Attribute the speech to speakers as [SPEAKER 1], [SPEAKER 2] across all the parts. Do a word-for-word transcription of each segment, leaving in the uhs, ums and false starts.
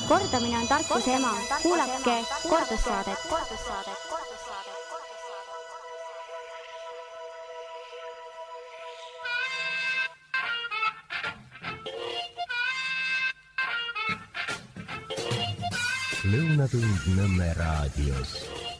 [SPEAKER 1] Kordamine on tarkuse ema. Kuulake kordussaadet.
[SPEAKER 2] Lõunatund Nõmme raadios.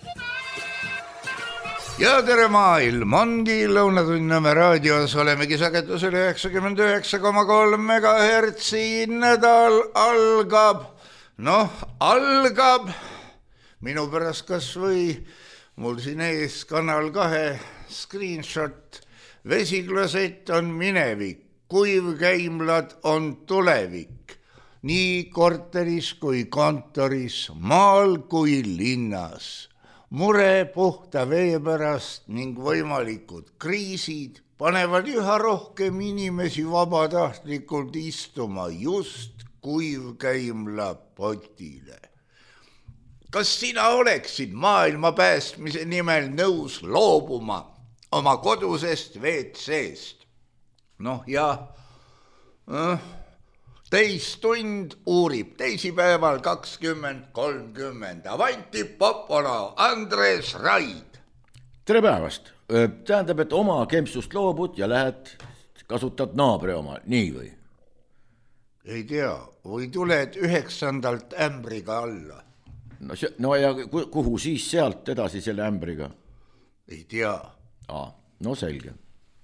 [SPEAKER 3] Ja tere maailm, ongi Lõunatund Nõmme raadios, olemegi sagedusel üheksakümmend üheksa koma kolm megahertsi. Nädal algab, noh, algab minu pärast kas või mul siin ees Kanal kahe screenshot. Vesiklosett on minevik, kuivkäimlad on tulevik. Nii korteris kui kontoris, maal kui linnas. Mure puhta vee pärast ning võimalikud kriisid panevad üha rohkem inimesi vabatahtlikult istuma just kuivkäimla potile. Kas sina oleksid maailma päästmise nimel nõus loobuma oma kodusest V C-st? Noh ja... Äh, Teistund uurib teisipäeval kakskümmend kolmkümmend. Avanti Popolo, Andres Raid.
[SPEAKER 4] Tere päevast. Tähendab, et oma kempsust loobud ja lähed kasutad naabri oma, nii või?
[SPEAKER 3] Ei tea, või tuled üheksandalt ämbriga alla?
[SPEAKER 4] No, see, no ja kuhu siis sealt edasi selle ämbriga?
[SPEAKER 3] Ei tea.
[SPEAKER 4] Aa, no selge.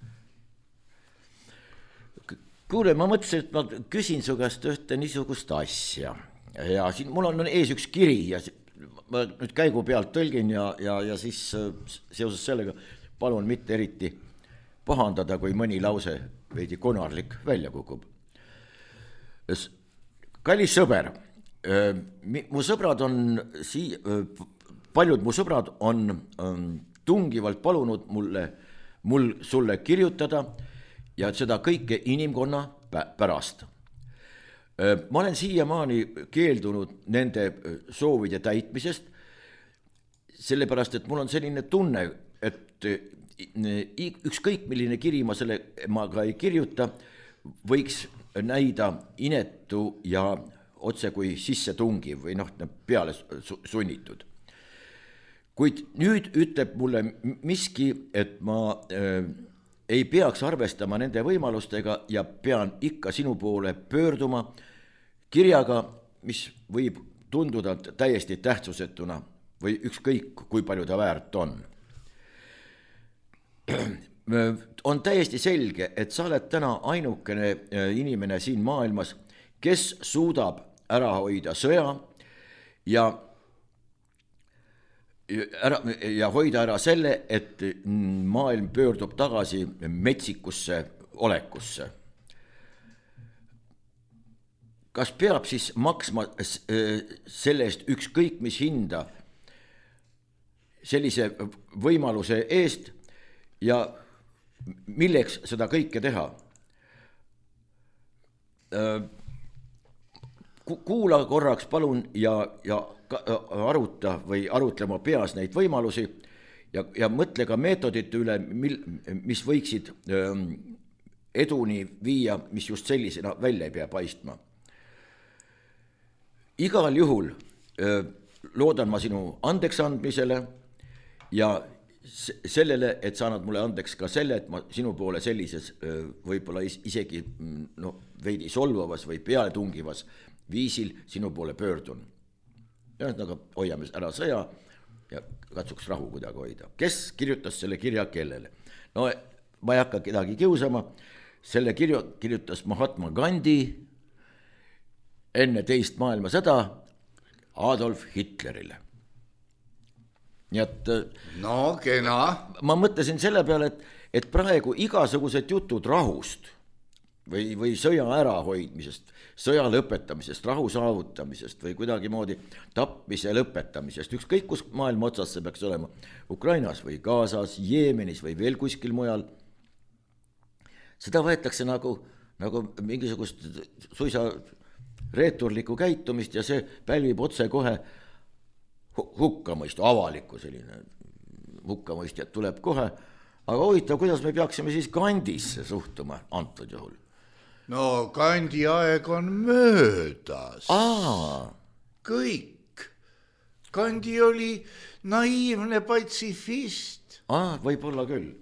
[SPEAKER 4] Kuule, ma mõtlesin, et ma küsin su käest ühte niisugust asja. Ja siin mul on ees üks kiri ja ma nüüd käigu pealt tõlgin ja, ja, ja siis seoses sellega palun mitte eriti pahandada, kui mõni lause veidi konarlik välja kukub. Kallis sõber, mu sõbrad on, sii, paljud mu sõbrad on tungivalt palunud mulle, mul sulle kirjutada ja seda kõike inimkonna pärast. Ma olen siiamaani keeldunud nende soovide täitmisest, sellepärast, et mul on selline tunne, et ükskõik milline kiri ma selle ma ka ei kirjuta, võiks näida inetu ja otse kui sisse tungiv või noh, peale sunnitud. Kuid nüüd ütleb mulle miski, et ma... ei peaks arvestama nende võimalustega ja pean ikka sinu poole pöörduma kirjaga, mis võib tunduda täiesti tähtsusetuna või ükskõik, kui palju ta väärt on. On täiesti selge, et sa oled täna ainukene inimene siin maailmas, kes suudab ära hoida sõja ja Ära, ja hoida ära selle, et maailm pöördub tagasi metsikusse olekusse. Kas peab siis maksma selle eest ükskõik mis hinda sellise võimaluse eest ja milleks seda kõike teha? Kuula korraks palun ja, ja aruta või arutlema peas neid võimalusi ja, ja mõtle ka meetodite üle, mil, mis võiksid ähm, eduni viia, mis just sellisena välja ei pea paistma. Igal juhul äh, loodan ma sinu andeks andmisele ja sellele, et sa annad mulle andeks ka selle, et ma sinu poole sellises äh, võib-olla isegi no, veidi solvavas või pealetungivas viisil sinu poole pöördun. Ühesõnaga hoiame ära sõja ja katsuks rahu kuidagi hoida. Kes kirjutas selle kirja kellele? No ma ei hakka kedagi kiusama. Selle kirju, kirjutas Mahatma Gandhi enne teist maailmasõda Adolf Hitlerile. Nii et
[SPEAKER 3] no, kena.
[SPEAKER 4] Ma mõtlesin selle peale, et, et praegu igasugused jutud rahust või, või sõja ärahoidmisest, sõja lõpetamisest, rahu saavutamisest või kuidagi moodi tapmise lõpetamisest, ükskõik kus maailma otsas see peaks olema, Ukrainas või Gazas, Jeemenis või veel kuskil mujal, seda võetakse nagu, nagu mingisugust suisa reeturlikku käitumist ja see pälvib otse kohe hukkamõistu, avalikku selline hukkamõistjad tuleb kohe, aga huvitav, kuidas me peaksime siis Gandhisse suhtuma antud juhul?
[SPEAKER 3] No Gandhi aeg on möödas.
[SPEAKER 4] Aa,
[SPEAKER 3] kõik. Gandhi oli naiivne patsifist.
[SPEAKER 4] Ah, võib olla küll.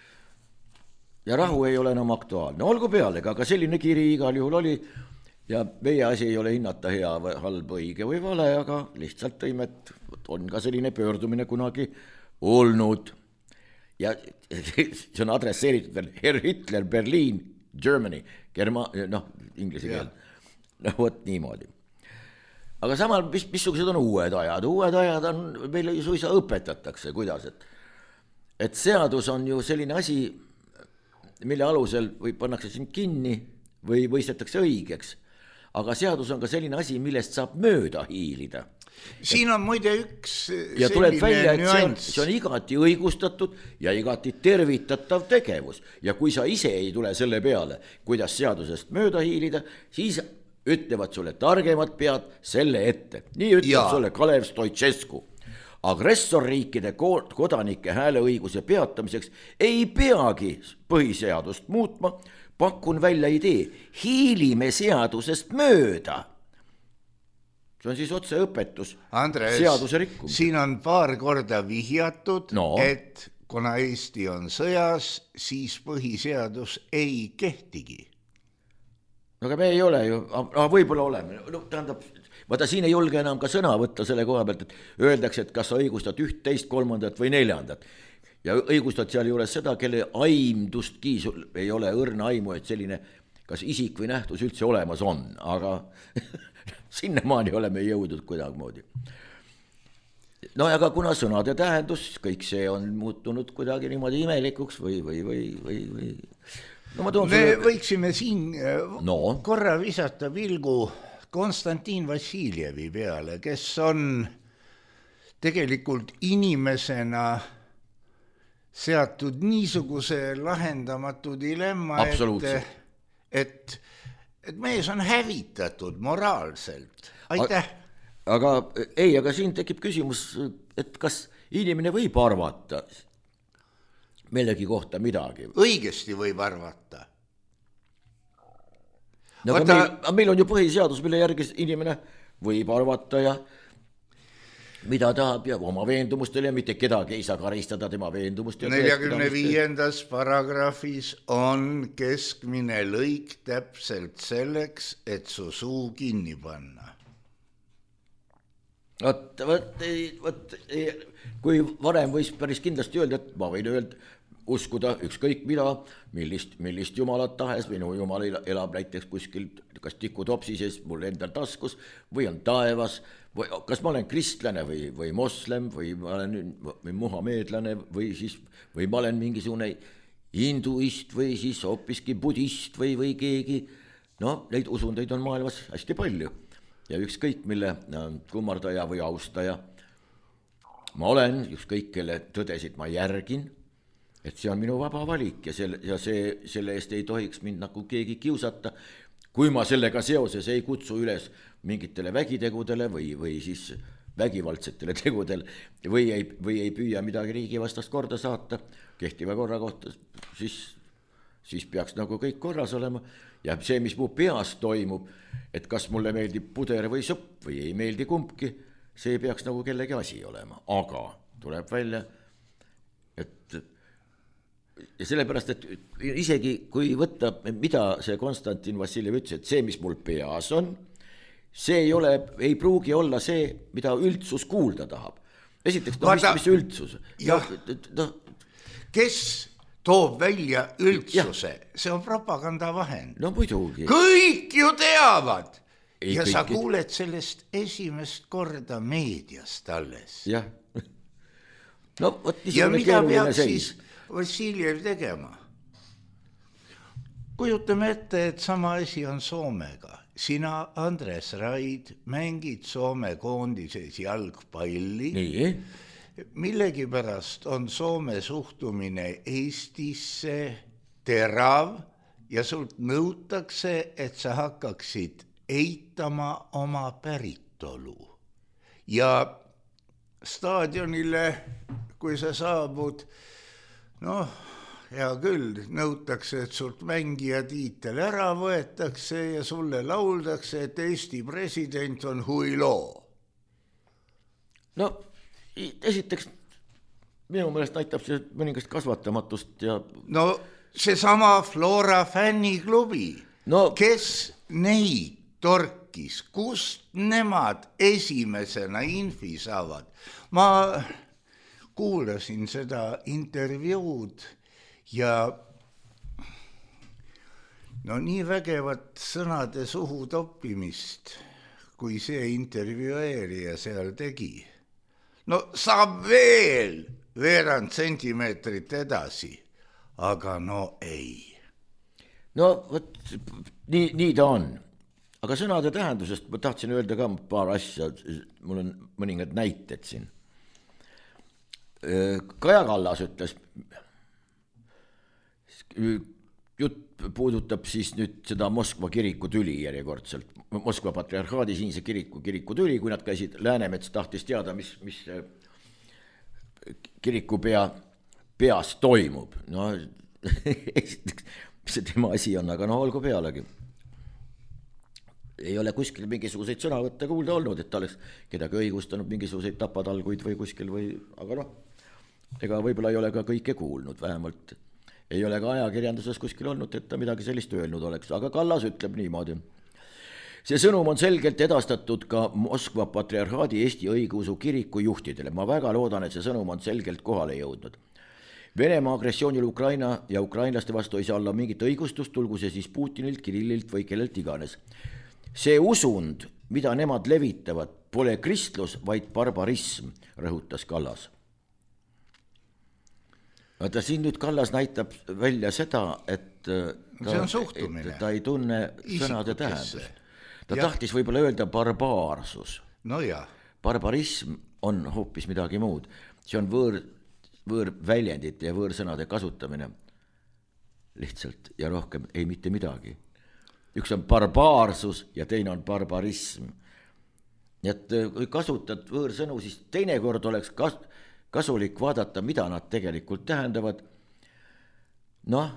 [SPEAKER 4] Ja rahu ei ole enam aktuaalne. Olgu pealega, aga selline kiri igal juhul oli ja meie asi ei ole hinnata hea või halb, õige või vale, aga lihtsalt tõime, et on ka selline pöördumine kunagi olnud. Ja see on adresseeritud veel Herr Hitler, Berliin, Germany, Germa, noh, inglise keel. No vot niimoodi. Aga samal, mis, missugused on uued ajad? Uued ajad on, meile suisa õpetatakse, kuidas, et, et seadus on ju selline asi, mille alusel või pannakse sind kinni või võistetakse õigeks. Aga seadus on ka selline asi, millest saab mööda hiilida.
[SPEAKER 3] Siin on muide üks
[SPEAKER 4] ja tuleb välja, et see on, see on igati õigustatud ja igati tervitatav tegevus. Ja kui sa ise ei tule selle peale, kuidas seadusest mööda hiilida, siis ütlevad sulle targemad pead selle ette. Nii ütleb ja. Sulle Kalev Stoicescu. Agressorriikide kodanike hääleõiguse peatamiseks ei peagi põhiseadust muutma, pakun välja idee, hiilime seadusest mööda. See on siis otse õpetus
[SPEAKER 3] Andres,
[SPEAKER 4] seaduse rikkumine.
[SPEAKER 3] Siin on paar korda vihjatud,
[SPEAKER 4] no.
[SPEAKER 3] Et kuna Eesti on sõjas, siis põhiseadus ei kehtigi.
[SPEAKER 4] No aga me ei ole ju, aga võib-olla oleme, no tähendab, vaata siin ei julge enam ka sõna võtta selle koha pealt, et öeldakse, et kas sa õigustad üht, teist, kolmandat või neljandat. Ja õigustad seal juures seda, kelle aimdustki sul ei ole õrna aimu, et selline kas isik või nähtus üldse olemas on, aga sinnamaani oleme jõudnud kuidagimoodi. No aga kuna sõnade tähendus, kõik see on muutunud kuidagi niimoodi imelikuks või, või, või, või, või... No, me
[SPEAKER 3] sulle... võiksime siin
[SPEAKER 4] no.
[SPEAKER 3] korra visata vilgu Konstantin Vassiljevi peale, kes on tegelikult inimesena seatud niisuguse lahendamatu dilemma, et, et, et mees on hävitatud moraalselt. Aitäh!
[SPEAKER 4] Aga ei, aga siin tekib küsimus, et kas inimene võib arvata millegi kohta midagi?
[SPEAKER 3] Õigesti võib arvata.
[SPEAKER 4] No, Vaata... meil, meil on ju põhiseadus, mille järgi inimene võib arvata ja mida tahab ja oma veendumustele ja mitte kedagi ei saa karistada tema veendumust.
[SPEAKER 3] neljakümne viiendas paragrahvis on keskmine lõik täpselt selleks, et su suu kinni panna.
[SPEAKER 4] Võt, võt, võt, kui varem võis päris kindlasti öelda, et ma võin öelda, uskuda ükskõik mida, millist, millist jumalat tahes, minu jumal elab näiteks kuskil kas tikutopsi sees mul endal taskus või on taevas, või kas ma olen kristlane või, või moslem või ma olen või muhameedlane või siis, või ma olen mingisugune hinduist või siis hoopiski budist või, või keegi, no neid usundeid on maailmas hästi palju ja ükskõik mille kummardaja või austaja ma olen, ükskõik kelle tõdesid ma järgin, et see on minu vaba valik ja, selle, ja see, selle eest ei tohiks mind nagu keegi kiusata, kui ma sellega seoses ei kutsu üles mingitele vägitegudele või, või siis vägivaldsetele tegudele või ei, või ei püüa midagi riigi vastast korda saata kehtiva korra kohta, siis, siis peaks nagu kõik korras olema ja see, mis mu peas toimub, et kas mulle meeldib puder või sõpp või ei meeldi kumbki, see peaks nagu kellegi asi olema, aga tuleb välja, et ja sellepärast, et isegi kui võtta, mida see Konstantin Vassiljev ütles, et see, mis mul peas on, see ei ole, ei pruugi olla see, mida üldsus kuulda tahab. Esiteks, no, Vaata, mis, mis üldsus?
[SPEAKER 3] Jah, no, kes toob välja üldsuse? Ja. See on propagandavahend.
[SPEAKER 4] No muidugi.
[SPEAKER 3] Kõik ju teavad.
[SPEAKER 4] Ei,
[SPEAKER 3] ja
[SPEAKER 4] kõik...
[SPEAKER 3] sa kuuled sellest esimest korda meediast alles.
[SPEAKER 4] Jah. No, võt,
[SPEAKER 3] ja mida peab siis Vassiljev tegema? Kujutame ette, et sama asi on Soomega. Sina, Andres Raid, mängid Soome koondises jalgpalli.
[SPEAKER 4] Nii.
[SPEAKER 3] Millegipärast on Soome suhtumine Eestisse terav ja sult nõutakse, et sa hakkaksid eitama oma päritolu. Ja staadionile, kui sa saabud, noh, hea küll, nõutakse, et sult mängija tiitel ära võetakse ja sulle lauldakse, et Eesti president on huilo.
[SPEAKER 4] no esiteks minu meelest näitab see mõningast kasvatamatust ja
[SPEAKER 3] no seesama Flora fänniklubi no, kes neid torkis, kust nemad esimesena infi saavad. Ma kuulasin seda intervjuud ja no nii vägevat sõnade suhu toppimist, kui see intervjueerija seal tegi. No saab veel veerand sentimeetrit edasi, aga no ei.
[SPEAKER 4] No võt, nii, nii ta on. Aga sõnade tähendusest ma tahtsin öelda ka paar asja, mul on mõningad näited siin. Kaja Kallas ütles, jutt puudutab siis nüüd seda Moskva kiriku tüli järjekordselt, Moskva patriarhaadi siinse kiriku, kiriku tüli, kui nad käisid, Läänemets tahtis teada, mis, mis kiriku pea, peas toimub. No, esiteks, mis see tema asi on, aga no olgu pealegi. Ei ole kuskil mingisuguseid sõnavõtte kuulda olnud, et ta oleks kedagi õigustanud mingisuguseid tapatalguid või kuskil või, aga noh, ega võib-olla ei ole ka kõike kuulnud, vähemalt ei ole ka ajakirjanduses kuskil olnud, et ta midagi sellist öelnud oleks, aga Kallas ütleb niimoodi. See sõnum on selgelt edastatud ka Moskva patriarhaadi Eesti õigeusu kiriku juhtidele. Ma väga loodan, et see sõnum on selgelt kohale jõudnud. Venemaa agressioonil Ukraina ja ukrainlaste vastu ei saa olla mingit õigustust, tulgu see siis Putinilt, Kirillilt või kellelt iganes. See usund, mida nemad levitavad, pole kristlus, vaid barbarism, rõhutas Kallas. Vaata, siin nüüd Kallas näitab välja seda, et ta, et ta ei tunne sõnade tähendust. Ta ja. tahtis võib-olla öelda barbaarsus.
[SPEAKER 3] No ja.
[SPEAKER 4] Barbarism on hoopis midagi muud. See on võõr, võõr väljendite ja võõrsõnade kasutamine lihtsalt ja rohkem ei mitte midagi. Üks on barbaarsus ja teine on barbarism. Nii et kui kasutad võõrsõnu, siis teinekord oleks kas, kasulik vaadata, mida nad tegelikult tähendavad. Noh,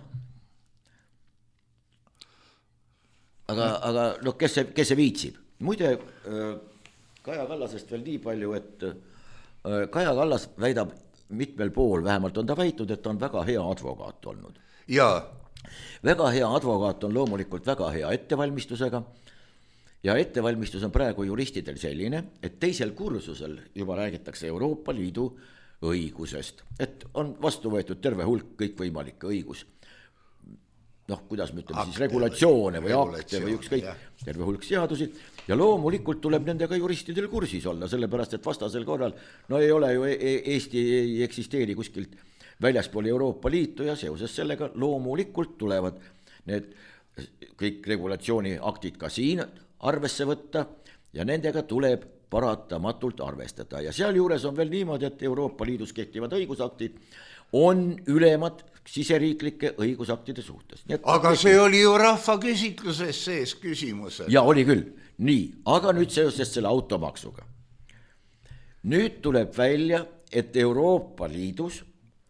[SPEAKER 4] aga, aga no, kes, see, kes see viitsib? Muide, Kaja Kallasest veel nii palju, et Kaja Kallas väidab mitmel pool, vähemalt on ta väitnud, et ta on väga hea advokaat olnud.
[SPEAKER 3] Jaa.
[SPEAKER 4] Väga hea advokaat on loomulikult väga hea ettevalmistusega ja ettevalmistus on praegu juristidel selline, et teisel kursusel juba räägitakse Euroopa Liidu õigusest, et on vastu võetud terve hulk kõikvõimalikke õigus. Noh, kuidas me ütleme siis regulatsioone või akte või ükskõik, terve hulk seadusi ja loomulikult tuleb nendega juristidel kursis olla, sellepärast et vastasel korral, no ei ole ju Eesti ei eksisteeri kuskilt väljaspool Euroopa Liitu ja seoses sellega loomulikult tulevad need kõik regulatsiooni aktid ka siin arvesse võtta ja nendega tuleb paratamatult arvestada. Ja seal juures on veel niimoodi, et Euroopa Liidus kehtivad õigusaktid on ülemad siseriiklike õigusaktide suhtes.
[SPEAKER 3] Aga see oli ju rahva küsitluses sees küsimusel.
[SPEAKER 4] Ja oli küll, nii, aga nüüd seoses selle automaksuga. Nüüd tuleb välja, et Euroopa Liidus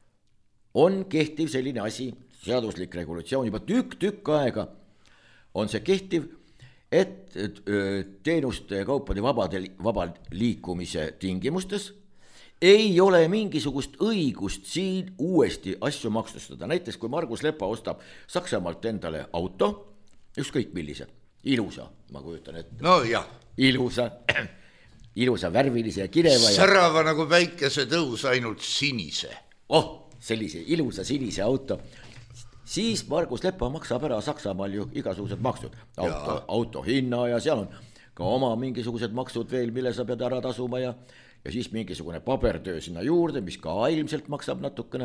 [SPEAKER 4] on kehtiv selline asi, seaduslik regulatsioon, juba tükk tükk aega on see kehtiv, et teenuste ja kaupade vabade, vaba liikumise tingimustes ei ole mingisugust õigust siin uuesti asju maksustada. Näiteks kui Margus Lepa ostab Saksamaalt endale auto, ükskõik millise, ilusa, ma kujutan ette.
[SPEAKER 3] No jah.
[SPEAKER 4] Ilusa, ilusa värvilise ja kireva.
[SPEAKER 3] Särava ja... nagu päikese tõus ainult sinise.
[SPEAKER 4] Oh! sellise ilusa sinise auto, siis Margus Lepa maksab ära Saksamaal ju igasugused maksud, auto, auto hinna ja seal on ka oma mingisugused maksud veel, mille sa pead ära tasuma ja, ja siis mingisugune pabertöö sinna juurde, mis ka ilmselt maksab natukene.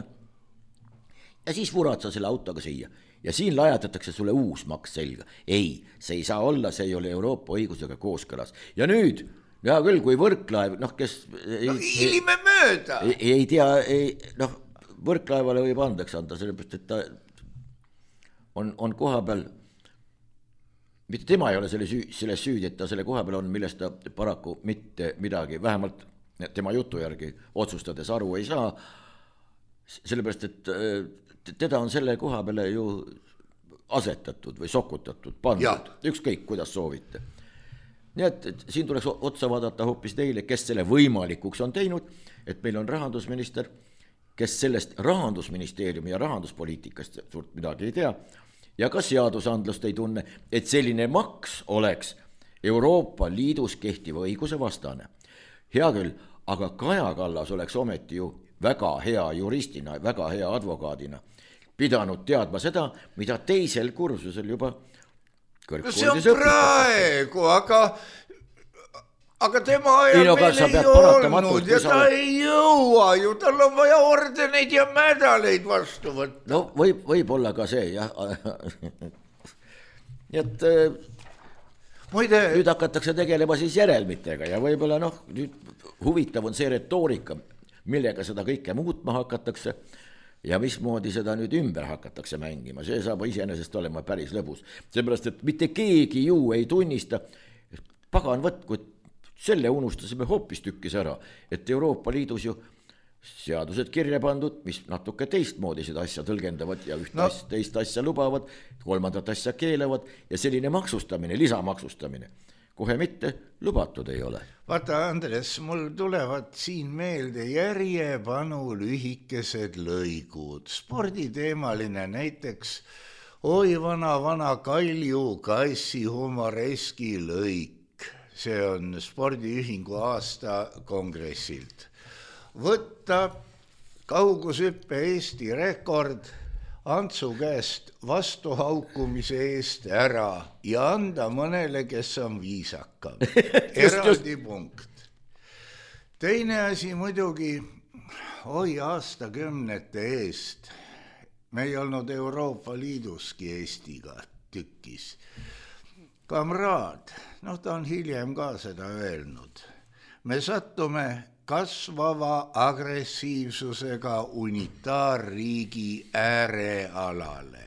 [SPEAKER 4] Ja siis vurad sa selle autoga siia ja siin lajatatakse sulle uus maks selga. Ei, see ei saa olla, see ei ole Euroopa õigusega kooskõlas. Ja nüüd, ja küll, kui Võrklaev, noh, kes ei,
[SPEAKER 3] no ilme mööda.
[SPEAKER 4] Ei, ei tea, ei, noh, Võrklaevale võib andeks anda, sellepärast, et ta on, on koha peal, mitte tema ei ole selle süü, selles süüdi, et ta selle koha peal on, millest ta paraku mitte midagi, vähemalt tema jutu järgi otsustades aru ei saa, sellepärast, et teda on selle koha peale ju asetatud või sokutatud, pandud, ükskõik kuidas soovite. nii et, et siin tuleks otsa vaadata hoopis neile, kes selle võimalikuks on teinud, et meil on rahandusminister, kes sellest rahandusministeeriumi ja rahanduspoliitikast suurt midagi ei tea ja ka seadusandlust ei tunne, et selline maks oleks Euroopa Liidus kehtiva õiguse vastane. Hea küll, aga Kaja Kallas oleks ometi ju väga hea juristina, väga hea advokaadina pidanud teadma seda, mida teisel kursusel juba kõrgkoolis
[SPEAKER 3] see on praegu, aga aga tema ajal
[SPEAKER 4] ei, no,
[SPEAKER 3] meil ei olnud ja ta oled... ei jõua ju, tal on vaja ordeneid ja medaleid vastu võtta.
[SPEAKER 4] No võib, võib olla ka see, jah. Nii et Muide... nüüd hakatakse tegelema siis järelmitega ja võib-olla noh, nüüd huvitav on see retoorika, millega seda kõike muutma hakatakse ja mismoodi seda nüüd ümber hakatakse mängima. See saab iseenesest olema päris lõbus. Seepärast, et mitte keegi ju ei tunnista, pagan võtku, selle unustasime hoopis tükkis ära, et Euroopa Liidus ju seadused kirja pandud, mis natuke teistmoodi seda asja tõlgendavad ja üht no. asja, teist asja lubavad, kolmandat asja keelevad ja selline maksustamine, lisamaksustamine kohe mitte lubatud ei ole.
[SPEAKER 3] Vaata, Andres, mul tulevad siin meelde järjepanu lühikesed lõigud. Sporditeemaline näiteks oi vana, vana Kalju Kassi humoreski lõik. See on spordiühingu aasta kongressilt. Võtta kaugushüppe Eesti rekord Antsu käest vastuhaukumise eest ära ja anda mõnele, kes on viisakam. Eraldi punkt. Teine asi muidugi, oi aastakümnete eest. Me ei olnud Euroopa Liiduski Eestiga tükis. Kamraad, noh ta on hiljem ka seda öelnud. Me sattume kasvava agressiivsusega unitaarriigi äärealale.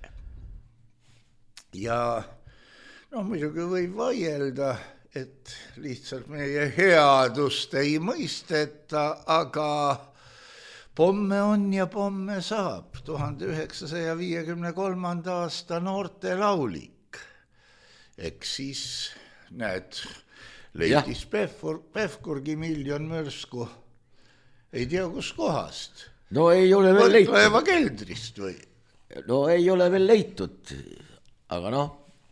[SPEAKER 3] Ja no muidugi võib vaielda, et lihtsalt meie headust ei mõisteta, aga pomme on ja pomme saab. tuhande üheksasaja viiekümne kolmanda aasta noortelaulik. Eks siis näed... leidis Pevkur, Pevkurgi miljon mürsku. Ei tea, kus kohast.
[SPEAKER 4] No ei ole veel leitud.
[SPEAKER 3] Võtlaeva keldrist või?
[SPEAKER 4] No ei ole veel leitud, aga noh.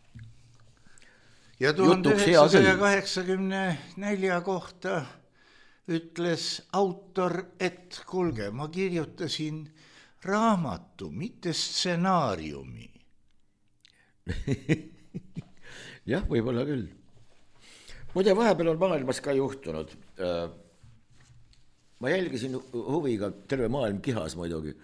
[SPEAKER 3] Ja tuhande üheksasaja kaheksakümne nelja kohta ütles autor, et kuulge, ma kirjutasin raamatu, mitte stsenaariumi.
[SPEAKER 4] Jah, võib-olla küll. Muide, vahepeal on maailmas ka juhtunud. Ma jälgisin huviga, terve maailm kihas muidugi.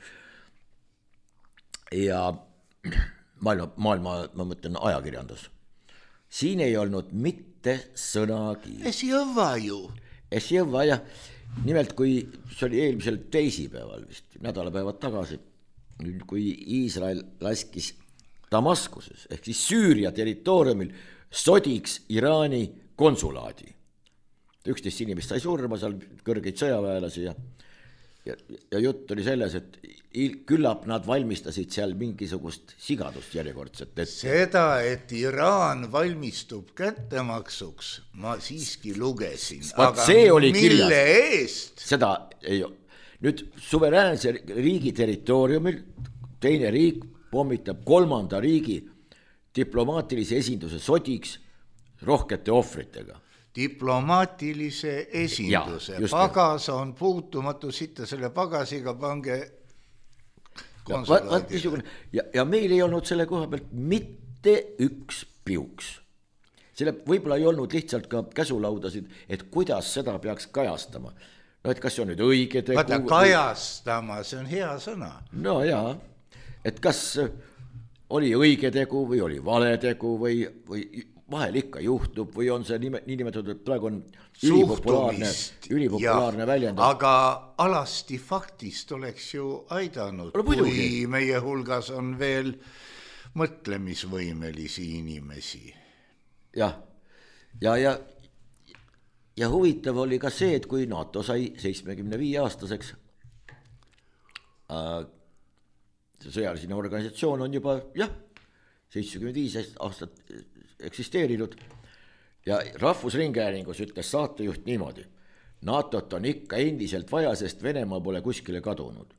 [SPEAKER 4] Ja maailma, maailma, ma mõtlen ajakirjandus. Siin ei olnud mitte sõnagi.
[SPEAKER 3] Esjõva ju.
[SPEAKER 4] Esjõva, jah. Nimelt, kui see oli eelmisel teisipäeval vist, nädalapäevad tagasi, kui Iisrael laskis Damaskuses, ehk siis Süüria territooriumil sodiks Iraani konsulaadi. üksteist inimest sai surma, seal kõrgeid sõjaväelasi ja, ja, ja jutt oli selles, et küllap nad valmistasid seal mingisugust sigadust järjekordset. Et...
[SPEAKER 3] Seda, et Iraan valmistub kättemaksuks, ma siiski lugesin.
[SPEAKER 4] Aga see oli
[SPEAKER 3] mille
[SPEAKER 4] kirjas.
[SPEAKER 3] eest?
[SPEAKER 4] Seda ei ole. Nüüd suveräänse riigi territooriumil teine riik pommitab kolmanda riigi diplomaatilise esinduse sodiks rohkete ohvritega.
[SPEAKER 3] Diplomaatilise esinduse. Ja, pagas on puutumatu, sitta selle pagasiga pange konsulaadi.
[SPEAKER 4] Ja, ja meil ei olnud selle koha pealt mitte üks piuks. Selle võib-olla ei olnud lihtsalt ka käsulaudasid, et kuidas seda peaks kajastama. No, et kas see on nüüd õige tegu?
[SPEAKER 3] Vaata, kajastama, see on hea sõna.
[SPEAKER 4] No jaa, et kas oli õige tegu või oli vale tegu või, või vahel ikka juhtub või on see nime, nii nimetatud, praegu on ülipopulaarne, ülipopulaarne väljend.
[SPEAKER 3] Aga alasti faktist oleks ju aidanud, no, kui meie hulgas on veel mõtlemisvõimelisi inimesi.
[SPEAKER 4] Jah, ja, ja, ja huvitav oli ka see, et kui NATO sai seitsmekümne viie aastaseks, äh, sõjalisine organisatsioon on juba, jah, seitsekümmend viis aastat eksisteerinud ja Rahvusringhäälingus ütles saatejuht niimoodi. NATOt on ikka endiselt vaja, sest Venemaa pole kuskile kadunud.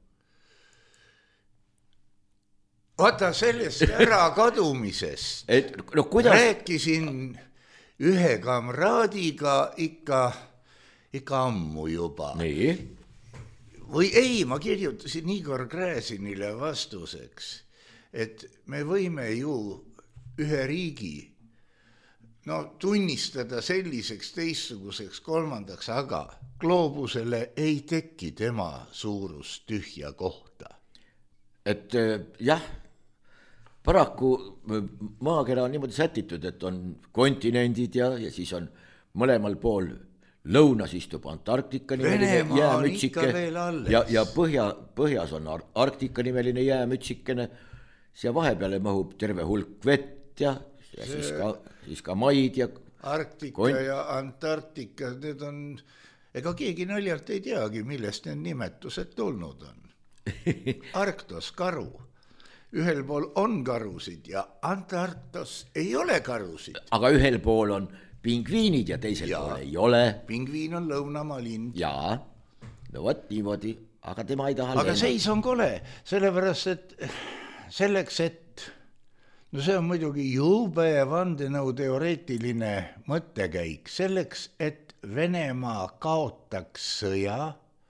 [SPEAKER 3] Vaata sellest ära kadumisest.
[SPEAKER 4] Et, no, kuidas...
[SPEAKER 3] Rääkisin ühe kamraadiga ikka, ikka ammu juba.
[SPEAKER 4] Nii?
[SPEAKER 3] Või ei, ma kirjutasin Igor Gräzinile vastuseks, et me võime ju ühe riigi no, tunnistada selliseks, teistsuguseks, kolmandaks, aga gloobusele ei teki tema suurust tühja kohta.
[SPEAKER 4] Et jah, paraku maakera on niimoodi sätitud, et on kontinendid ja, ja siis on mõlemal pool lõunas istub Antarktika nimeline jäämütsike ja, ja põhja, põhjas on Arktika nimeline jäämütsikene, siia vahepeale mahub terve hulk vett ja, ja see, siis, ka, siis ka maid ja
[SPEAKER 3] Arktika
[SPEAKER 4] kont...
[SPEAKER 3] ja Antarktika, need on, ega keegi naljalt ei teagi, millest need nimetused tulnud on. Arktos karu. Ühel pool on karusid ja Antarktos ei ole karusid.
[SPEAKER 4] Aga ühel pool on pingviinid ja teisel ja, pool ei ole.
[SPEAKER 3] Pingviin on lõunamaa lind.
[SPEAKER 4] Jaa, no võt niimoodi, aga tema ei taha
[SPEAKER 3] aga
[SPEAKER 4] lennata.
[SPEAKER 3] seis on kole, sellepärast, et selleks, et no see on muidugi jube vandenõu teoreetiline mõttekäik, selleks, et Venemaa kaotaks sõja.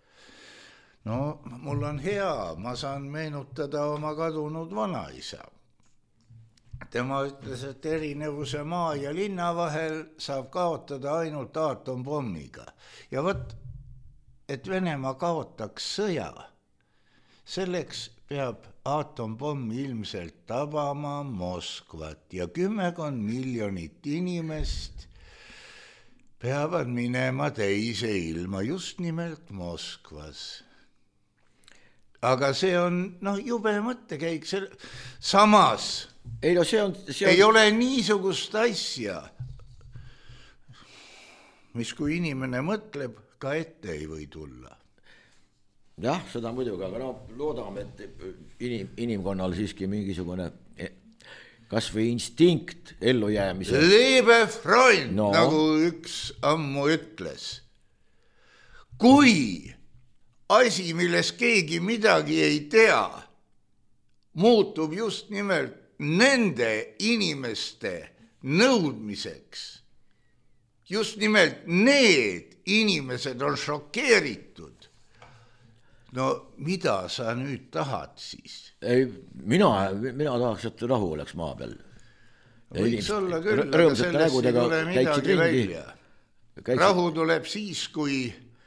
[SPEAKER 3] No, mul on hea, ma saan meenutada oma kadunud vanaisa. Tema ütles, et erinevuse maa ja linna vahel saab kaotada ainult aatompommiga. Ja võt, et Venemaa kaotaks sõja, selleks peab aatompomm ilmselt tabama Moskvat ja kümmekond miljonit inimest peavad minema teise ilma, just nimelt Moskvas. Aga see on, noh, jube mõttekäik, see samas
[SPEAKER 4] ei, no see on, see on...
[SPEAKER 3] ei ole niisugust asja, mis kui inimene mõtleb, ka ette ei või tulla.
[SPEAKER 4] Jah, seda muidugi, aga no loodame, et inim, inimkonnal siiski mingisugune kas või instinkt ellu jäämise.
[SPEAKER 3] Liebe Freund,
[SPEAKER 4] no.
[SPEAKER 3] Nagu üks ammu ütles. Kui asi, milles keegi midagi ei tea, muutub just nimelt nende inimeste nõudmiseks. Just nimelt need inimesed on šokeeritud. No mida sa nüüd tahad siis?
[SPEAKER 4] Ei, mina, mina tahaks, et rahu oleks maa peal.
[SPEAKER 3] Võiks olla küll, aga sellest ei tule midagi välja.
[SPEAKER 4] Käiksid...
[SPEAKER 3] Rahu tuleb siis, kui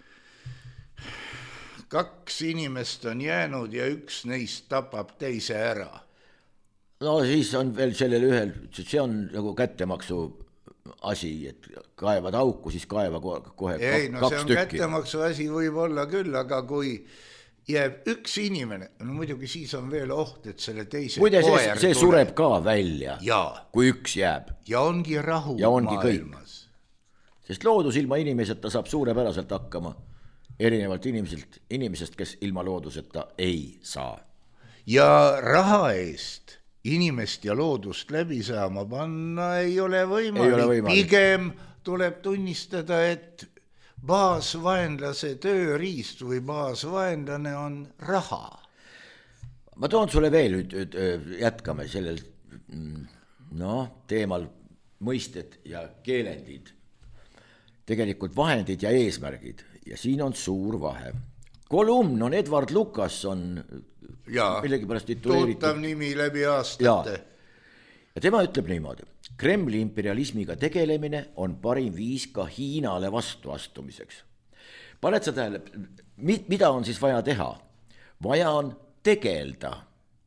[SPEAKER 3] kaks inimest on jäänud ja üks neist tapab teise ära.
[SPEAKER 4] No siis on veel sellel ühel, see on nagu kättemaksu asi, et kaevad auku, siis kaeva kohe
[SPEAKER 3] ei, no
[SPEAKER 4] kaks tükki.
[SPEAKER 3] See on kättemaksu asi võib olla küll, aga kui jääb üks inimene, no muidugi siis on veel oht, et selle teise
[SPEAKER 4] Muide,
[SPEAKER 3] koer
[SPEAKER 4] see, see sureb ka välja,
[SPEAKER 3] ja.
[SPEAKER 4] Kui üks jääb.
[SPEAKER 3] Ja ongi rahu
[SPEAKER 4] ja ongi
[SPEAKER 3] maailmas.
[SPEAKER 4] Kõik. Sest loodus ilma inimeseta saab suurepäraselt hakkama. Erinevalt inimeselt, inimesest, kes ilma looduseta ei saa.
[SPEAKER 3] Ja raha eest inimest ja loodust läbi saama panna ei ole võimalik. Ei ole võimalik. Pigem tuleb tunnistada, et baasvaenlase tööriist või baasvaenlane on raha.
[SPEAKER 4] Ma toon sulle veel, jätkame sellel no, teemal mõisted ja keelendid. Tegelikult vahendid ja eesmärgid ja siin on suur vahe. Kolumn on Edward Lucas on
[SPEAKER 3] ja,
[SPEAKER 4] millegipärast tituleeritud.
[SPEAKER 3] Tuttav nimi läbi aastate.
[SPEAKER 4] Ja. ja tema ütleb niimoodi. Kremli imperialismiga tegelemine on parim viis ka Hiinale vastu astumiseks. Paned sa tähele, mida on siis vaja teha? Vaja on tegelda.